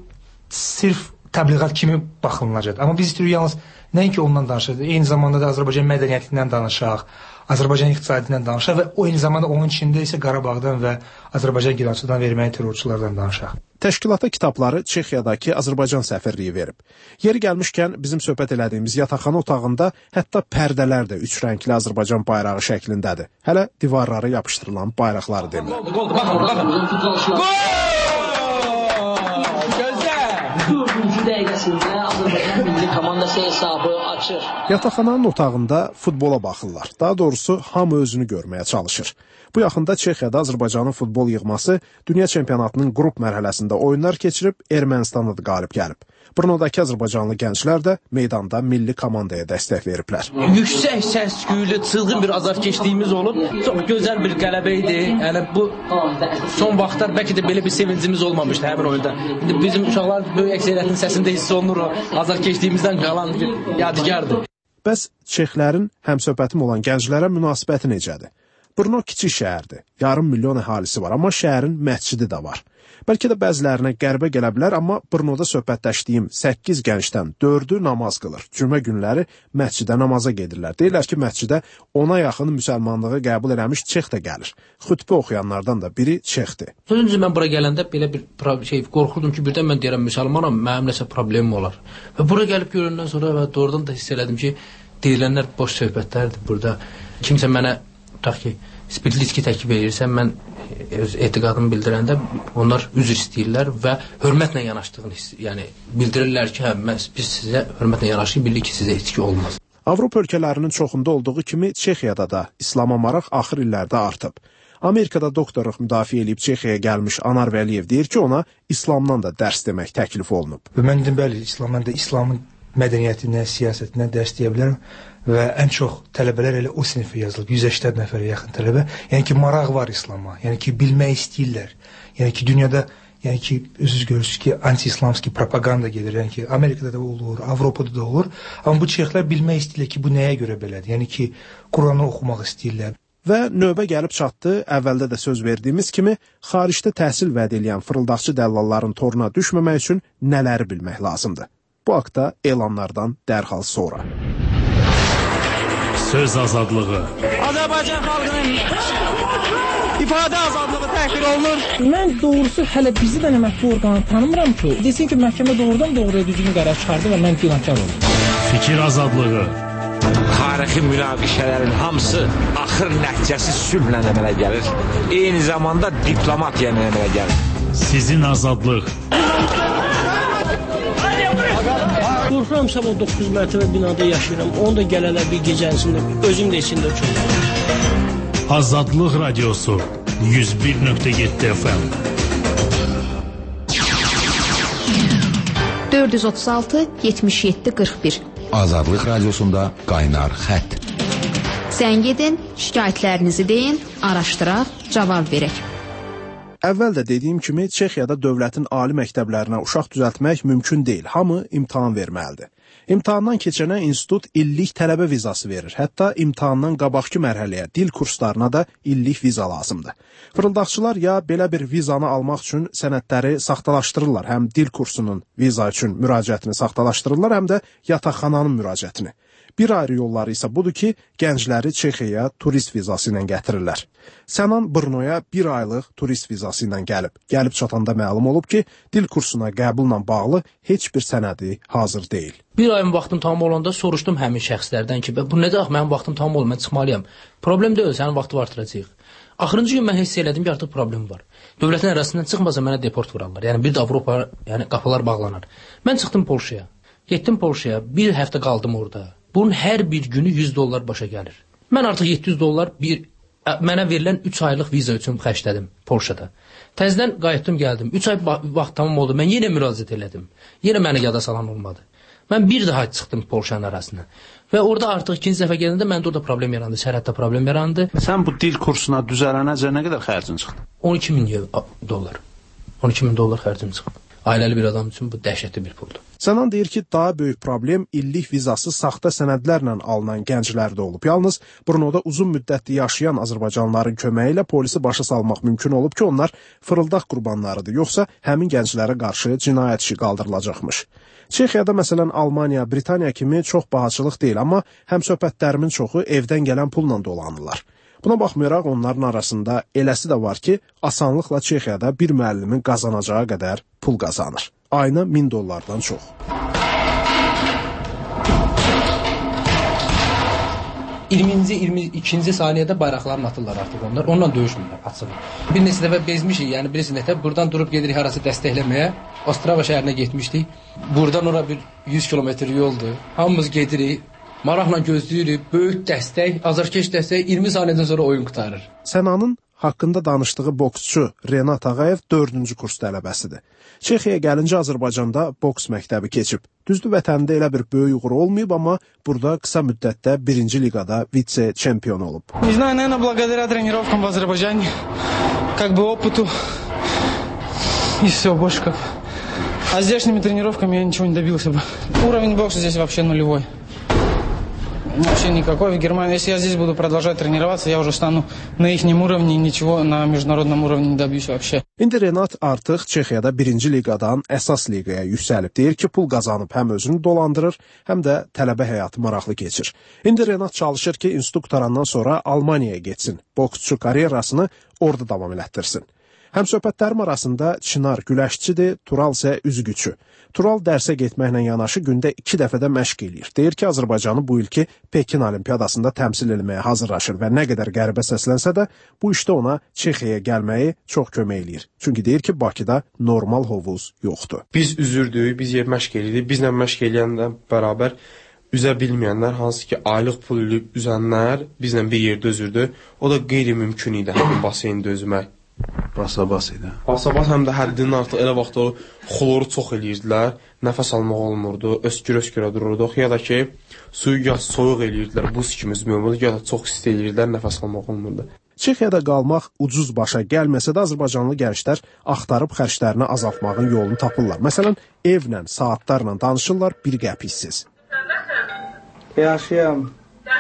sırf təbliğat kimi baxılınacaq. Amma biz istəyirik yalnız nəinki ondan danışaq, eyni zamanda da Azərbaycan mədəniyyətindən danışaq, Azərbaycan iqtisadiyyatından danışaq və o eyni zamanda onun içində isə Qarabağdan və Azərbaycan genosidindən və erməni terrorçulardan danışaq. Təşkilata kitabları Çexiyadakı Azərbaycan səfirliyi verib. Yeri gəlmişkən bizim söhbət elədiyimiz yataqxana otağında hətta pərdələr də üç rəngli Azərbaycan bayrağı şəklindədir. Hələ divarlara yapışdırılan bayraqları demirəm. Gözlə! Dördüncü dəqiqə əslində Azərbaycan milli komandası hesabı açır. Yataqxananın otağında futbola baxırlar. Daha doğrusu hamı özünü görməyə çalışır. Bu yaxında Çexiyada Azərbaycanın futbol yığması dünya çempionatının qrup mərhələsində oyunlar keçirib Ermənistanda da qalib gəlib. Brnodakı Azərbaycanlı gənclər də meydanda milli komandaya dəstək veriblər. Yüksək səs-küylü, çılğın bir azarkeşliyimiz olub. Çox gözəl bir qələbə idi. Yəni bu son vaxtlar bəlkə də belə bir sevincimiz olmamışdı həmin oyunda. İndi bizim uşaqlar böyük əksəriyyətin səsində hiss olunur o azarkeşliyimizdən qalan bir yadigardır. Bəs Çexlərin həmsöhbətim olan gənclərə münasibəti necədir? Brno kiçik şəhərdir. Yarım milyon əhalisi var, amma şəhərin məscidi də var. Bəlkə də bəzilərinə qəribə gələ bilər, amma Brnoda söhbətləşdiyim səkkiz gəncdən dördü namaz qılır. Cümə günləri məscidə namaza gedirlər. Deyirlər ki, məscidə ona yaxın müsəlmanlığı qəbul eləmiş Çex də gəlir. Xütbə oxuyanlardan da biri Çexdir. Sözüncə mən bura gələndə belə bir şey qorxurdum ki, birdən mən deyirəm müsəlmanam, mənim nəsə problemim olar. Və bura gəlib görəndən sonra və doğrudan da hiss elədim ki, deyilənlər boş söhbətlərdir burada. Kimsə mənə tutaq ki, spirtli təklif edirsən, mən öz etiqadımı bildirəndə onlar üzr istəyirlər və hörmətlə yanaşdığını yəni bildirirlər ki, hə, biz sizə hörmətlə yanaşırıq, bilirik ki, sizə içki olmaz. Avropa ölkələrinin çoxunda olduğu kimi Çexiyada da İslama maraq axır illərdə artıb. Amerikada doktorluq müdafiə edib Çexiyaya gəlmiş Anar Vəliyev deyir ki, ona İslamdan da dərs demək təklif olunub. Və mən dedim, bəli, İslam, mən də İslamın mədəniyyətinə, siyasətinə dərs deyə bilərəm və ən çox tələbələr elə o sinifə yazılıb, yüz səksən nəfərə yaxın tələbə. Yəni ki, maraq var İslama, yəni ki, bilmək istəyirlər. Yəni ki, dünyada, yəni ki, özünüz görürsünüz ki, anti-islamski propaganda gedir. Yəni ki, Amerikada da olur, Avropada da olur. Amma bu Çexlər bilmək istəyirlər ki, bu nəyə görə belədir? Yəni ki, Quranı oxumaq istəyirlər. Və növbə gəlib çatdı, əvvəldə də söz verdiyimiz kimi, xaricdə təhsil vəd edən fırıldaqçı dəllalların toruna düşməmək üçün nələri bilmək lazımdır? Bu haqda elanlardan dərhal sonra. Söz azadlığı. Azərbaycan xalqının ifadə azadlığı təhqir olunur. Mən doğrusu hələ bizi də mətbu orqanı tanımıram ki, desin ki, məhkəmə doğrudan doğruya düzgün qərar çıxardı və mən günahkar oldum. Fikir azadlığı. Tarixi münaqişələrin hamısı axır nəticəsi sülhlə əmələ gəlir. Eyni zamanda diplomatiya ilə əmələ gəlir. Sizin azadlıq. Qorxuramsa o doqquz mərtəbə binada yaşayıram. Onu da gələlər bir gecənisində, özüm də içində çox. Azadlıq radiosu yüz bir nöqtə yeddi F M. dörd yüz otuz altı yetmiş yeddi qırx bir. Azadlıq radiosunda qaynar xətt. Zəng edin, şikayətlərinizi deyin, araşdıraq, cavab verək. Əvvəl də dediyim kimi, Çexiyada dövlətin ali məktəblərinə uşaq düzəltmək mümkün deyil. Hamı imtahan verməlidir. İmtahandan keçənə institut illik tələbə vizası verir. Hətta imtahandan qabaqki mərhələyə, dil kurslarına da illik viza lazımdır. Fırıldaqçılar ya belə bir vizanı almaq üçün sənədləri saxtalaşdırırlar, həm dil kursunun viza üçün müraciətini saxtalaşdırırlar, həm də yataqxananın müraciətini. Bir ayrı yolları isə budur ki, gəncləri Çexiyaya turist vizası ilə gətirirlər. Sənan Brnoya bir aylıq turist vizası ilə gəlib. Gəlib çatanda məlum olub ki, dil kursuna qəbulla bağlı heç bir sənədi hazır deyil. Bir ayın vaxtım tamam olanda soruşdum həmin şəxslərdən ki, bu necə ax, mənim vaxtım tamam olub, mən çıxmalıyam. Problem deyil, sənin vaxtı artıracaq. Axırıncı gün mən hiss elədim ki, artıq problem var. Dövlətin arasından çıxmasa mənə deport vurarlar. Yəni bir də Avropa, yəni qapılar bağlanar. Mən çıxdım Polşaya. Getdim Polşaya, bir həftə qaldım orada. Bunun hər bir günü yüz dollar başa gəlir. Mən artıq yeddi yüz dollar bir mənə verilən üç aylıq viza üçün xərclədim Polşada. Təzədən qayıtdım, gəldim. üç ay vaxt tamam oldu. Mən yenə müraciət elədim. Yenə məni yada salan olmadı. Mən bir daha çıxdım Polşanın arasına. Və orada artıq ikinci dəfə gələndə məndə orada problem yarandı. Sərhəddə problem yarandı. Sən bu dil kursuna düzələnəcə nə qədər xərcin çıxdı? on iki min dollar. on iki min dollar xərcim çıxdı. Ailəli bir adam üçün bu dəhşətli bir puldur. Sənan deyir ki, daha böyük problem illik vizası saxta sənədlərlə alınan gənclərdə olub. Yalnız Brnoda uzun müddətli yaşayan Azərbaycanlıların köməyi ilə polisi başa salmaq mümkün olub ki, onlar fırıldaq qurbanlarıdır, yoxsa həmin gənclərə qarşı cinayət işi qaldırılacaqmış. Çexiyada məsələn Almaniya, Britaniya kimi çox bahaçılıq deyil, amma həmsöhbətlərimin çoxu evdən gələn pulla dolanırlar. Buna baxmayaraq onların arasında eləsi də var ki, asanlıqla Çexiyada bir müəllimin qazanacağı qədər pul qazanır. Ayına min dollardan çox. iyirminci, iyirmi ikinci saniyədə bayraqlarını atırlar artıq onlar. Onunla döyüşmürlər açıq. Bir neçə dəfə bezmişik, yəni bilirsiniz nətə buradan durub gedirik harası dəstəkləməyə. Ostrava şəhərinə getmişdik. Buradan ora bir yüz kilometr yoldur. Hamımız gedirik. Maraqla gözləyirik. Böyük dəstək, azarkeş dəstək iyirmi saniyədən sonra oyun qurtarır. Sənanın haqqında danışdığı boksçu Renat Ağayev dördüncü kurs tələbəsidir. Çexiyaya gəlincə Azərbaycanda boks məktəbi keçib. Düzdür, vətənində elə bir böyük uğuru olmayıb, amma burada qısa müddətdə birinci liqada vitse-çempion olub. Не знаю, наверное, благодаря тренировкам в Азербайджане, как бы опыту и все, больше как. А здешними тренировками я ничего не добился бы. Уровень бокса здесь вообще нулевой. Вообще никакой. В Германии, если я здесь буду продолжать тренироваться, я уже стану на ихнем уровне, ничего на международном уровне не добьюсь вообще. İndi Renat artıq Çexiyada birinci liqadan əsas liqaya yüksəlib. Deyir ki, pul qazanıb həm özünü dolandırır, həm də tələbə həyatı maraqlı keçir. İndi Renat çalışır ki, institut qutarandan sonra Almaniyaya getsin, boksçu karyerasını orada davam elətdirsin. Həmsöhbətlərim arasında Çınar güləşçidir, Tural isə üzgüçü. Tural dərsə getməklə yanaşı gündə iki dəfədə məşq eləyir. Deyir ki, Azərbaycanı bu ilki Pekin Olimpiyadasında təmsil etməyə hazırlaşır və nə qədər qəribə səslənsə də bu işdə ona Çexiyaya gəlməyi çox kömək eləyir. Çünki deyir ki, Bakıda normal hovuz yoxdur. Biz üzürdük, biz yer məşq eləyirik. Bizlə məşq eləyənlə bərabər üzə bilməyənlər, hansı ki, aylıq pul eləyib üzənlər bizlə bir yerdə üzürdü. O da qeyri-mümkün idi həmin baseyndə üzmək. Basa-bas idi. Basa-bas həm də həddinin artıq elə vaxt o xloru çox eləyirdilər, nəfəs almaq olmurdu, öskür-öskürə dururduq, ya da ki, suyu ya soyuq eləyirdilər, buz kimi üzmək olmurdu, ya da çox isti eləyirdilər, nəfəs almaq olmurdu. Çexiyada qalmaq ucuz başa gəlməsə də Azərbaycanlı gənclər axtarıb xərclərini azaltmağın yolunu tapırlar. Məsələn, evlə, saatlarla danışırlar bir qəpiksiz. Yaşayam.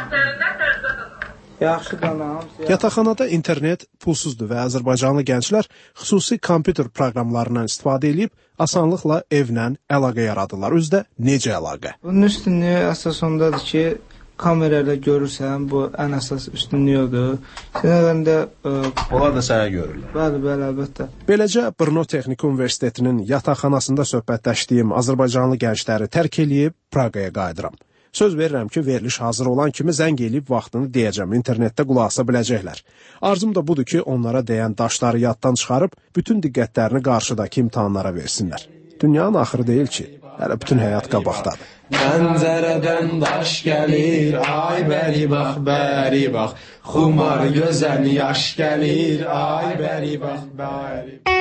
Yaxşı qanam. Yataqxanada internet pulsuzdur və Azərbaycanlı gənclər xüsusi kompüter proqramlarından istifadə edib asanlıqla evlə əlaqə yaradırlar. Özdə necə əlaqə? Bunun üstünlüyü əsas ondadır ki, kamerayla görürsən, bu ən əsas üstünlüyüdür. Sənədən də... Onlar da sənə görürlər. Bəli, bəli, əlbəttə. Beləcə, Brno Texniki Universitetinin yataqxanasında söhbətləşdiyim Azərbaycanlı gəncləri tərk eləyib Praqaya qayıdıram. Söz verirəm ki, veriliş hazır olan kimi zəng eləyib vaxtını deyəcəm, internetdə qulaq asa biləcəklər. Arzum da budur ki, onlara dəyən daşları yaddan çıxarıb, bütün diqqətlərini qarşıdakı imtahanlara versinlər. Dünyanın axırı deyil ki, hələ bütün həyat qabaqdadır. Pəncərədən daş gəlir, ay bəri bax, bəri bax, xumar gözəl yaş gəlir, ay bəri bax, bəri bax.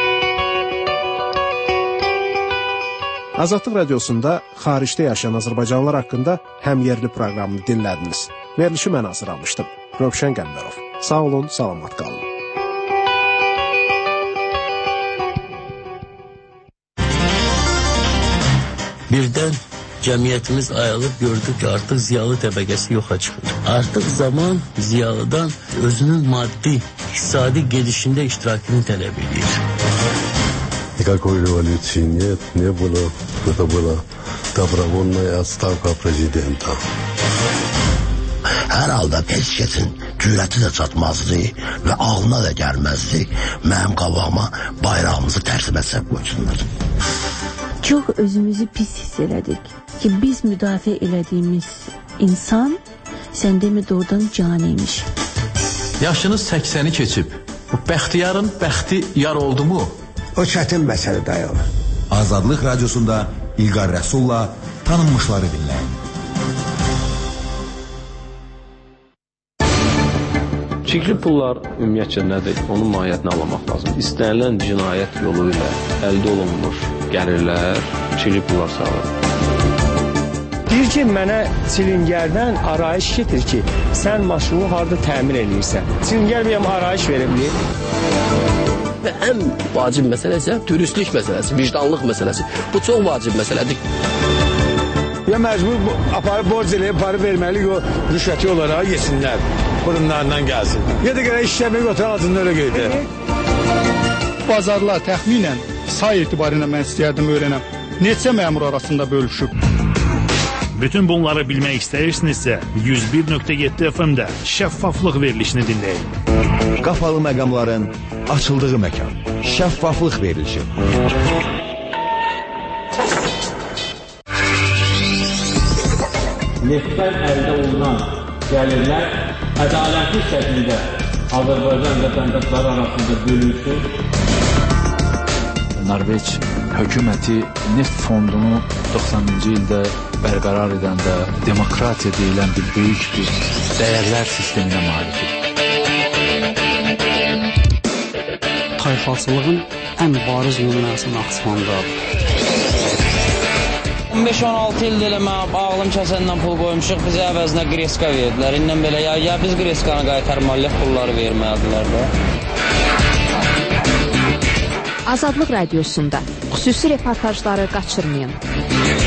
Azadlıq Radiosunda xaricdə yaşayan Azərbaycanlılar haqqında həmyerli proqramını dinlədiniz. Verilişi mən hazırlamışdım. Rövşən Qəmbərov. Sağ olun, salamat qalın. Birdən cəmiyyətimiz ayılıb gördük ki, artıq ziyalı təbəqəsi yoxa çıxır. Artıq zaman ziyalıdan özünün maddi, iqtisadi gedişində iştirakını tələb edir. Никакой революции нет, не было. Это была добровольная отставка президента. Hər halda heç kəsin cürəti də çatmazdı və ağlına da gəlməzdi. Mənim qabağıma bayrağımızı tərsimə səb qoysunlar. Çox özümüzü pis hiss elədik ki, biz müdafiə elədiyimiz insan səndə mi doğrudan caniymiş. Yaşınız səksəni keçib. Bu bəxtiyarın bəxti yar oldu mu? O çətin məsələ dayanır. Azadlıq Radiosunda İlqar Rəsulla tanınmışları dinləyin. Çirkli pullar ümumiyyətcə nədir? Onun mahiyyətini anlamaq lazım. İstənilən cinayət yolu ilə əldə olunmuş gəlirlər çirkli pullar sayılır. Deyir ki, mənə silingərdən arayış getir ki, sən maşını harada təmir edirsən. Silingər bəyəm arayış verə bilir. Və ən vacib məsələ isə dürüstlük məsələsi, vicdanlıq məsələsi. Bu çox vacib məsələdir. Ya məcbur aparıb borc eləyib, para verməli, o rüşvəti olaraq yesinlər, burunlarından gəlsin. Ya da gələk işləmək oturaq altında öyle qeydir. Bazarlar təxminən say etibarıyla mən istəyərdim öyrənəm. Neçə məmur arasında bölüşüb? Bütün bunları bilmək istəyirsinizsə, yüz bir nöqtə yeddi F M-də şəffaflıq verilişini dinləyin. Qapalı məqamların açıldığı məkan. Şəffaflıq verilişi. Neftdən əldə olunan gəlirlər ədalətli şəkildə Azərbaycan vətəndaşları arasında bölünsün. Norveç hökuməti neft fondunu doxsanıncı ildə bərqərar edəndə demokratiya deyilən bir böyük bir dəyərlər sisteminə malikdir. Tayfaçılığın ən bariz nümunəsi Naxçıvandadır. on beş on altı ildir elə mən ağlım kəsəndən pul qoymuşuq, bizə əvəzinə qreska verdilər. İndən belə ya, ya biz qreskanı qaytarmalıyıq, pulları verməlidirlər də. Azadlıq Radiosunda xüsusi reportajları qaçırmayın.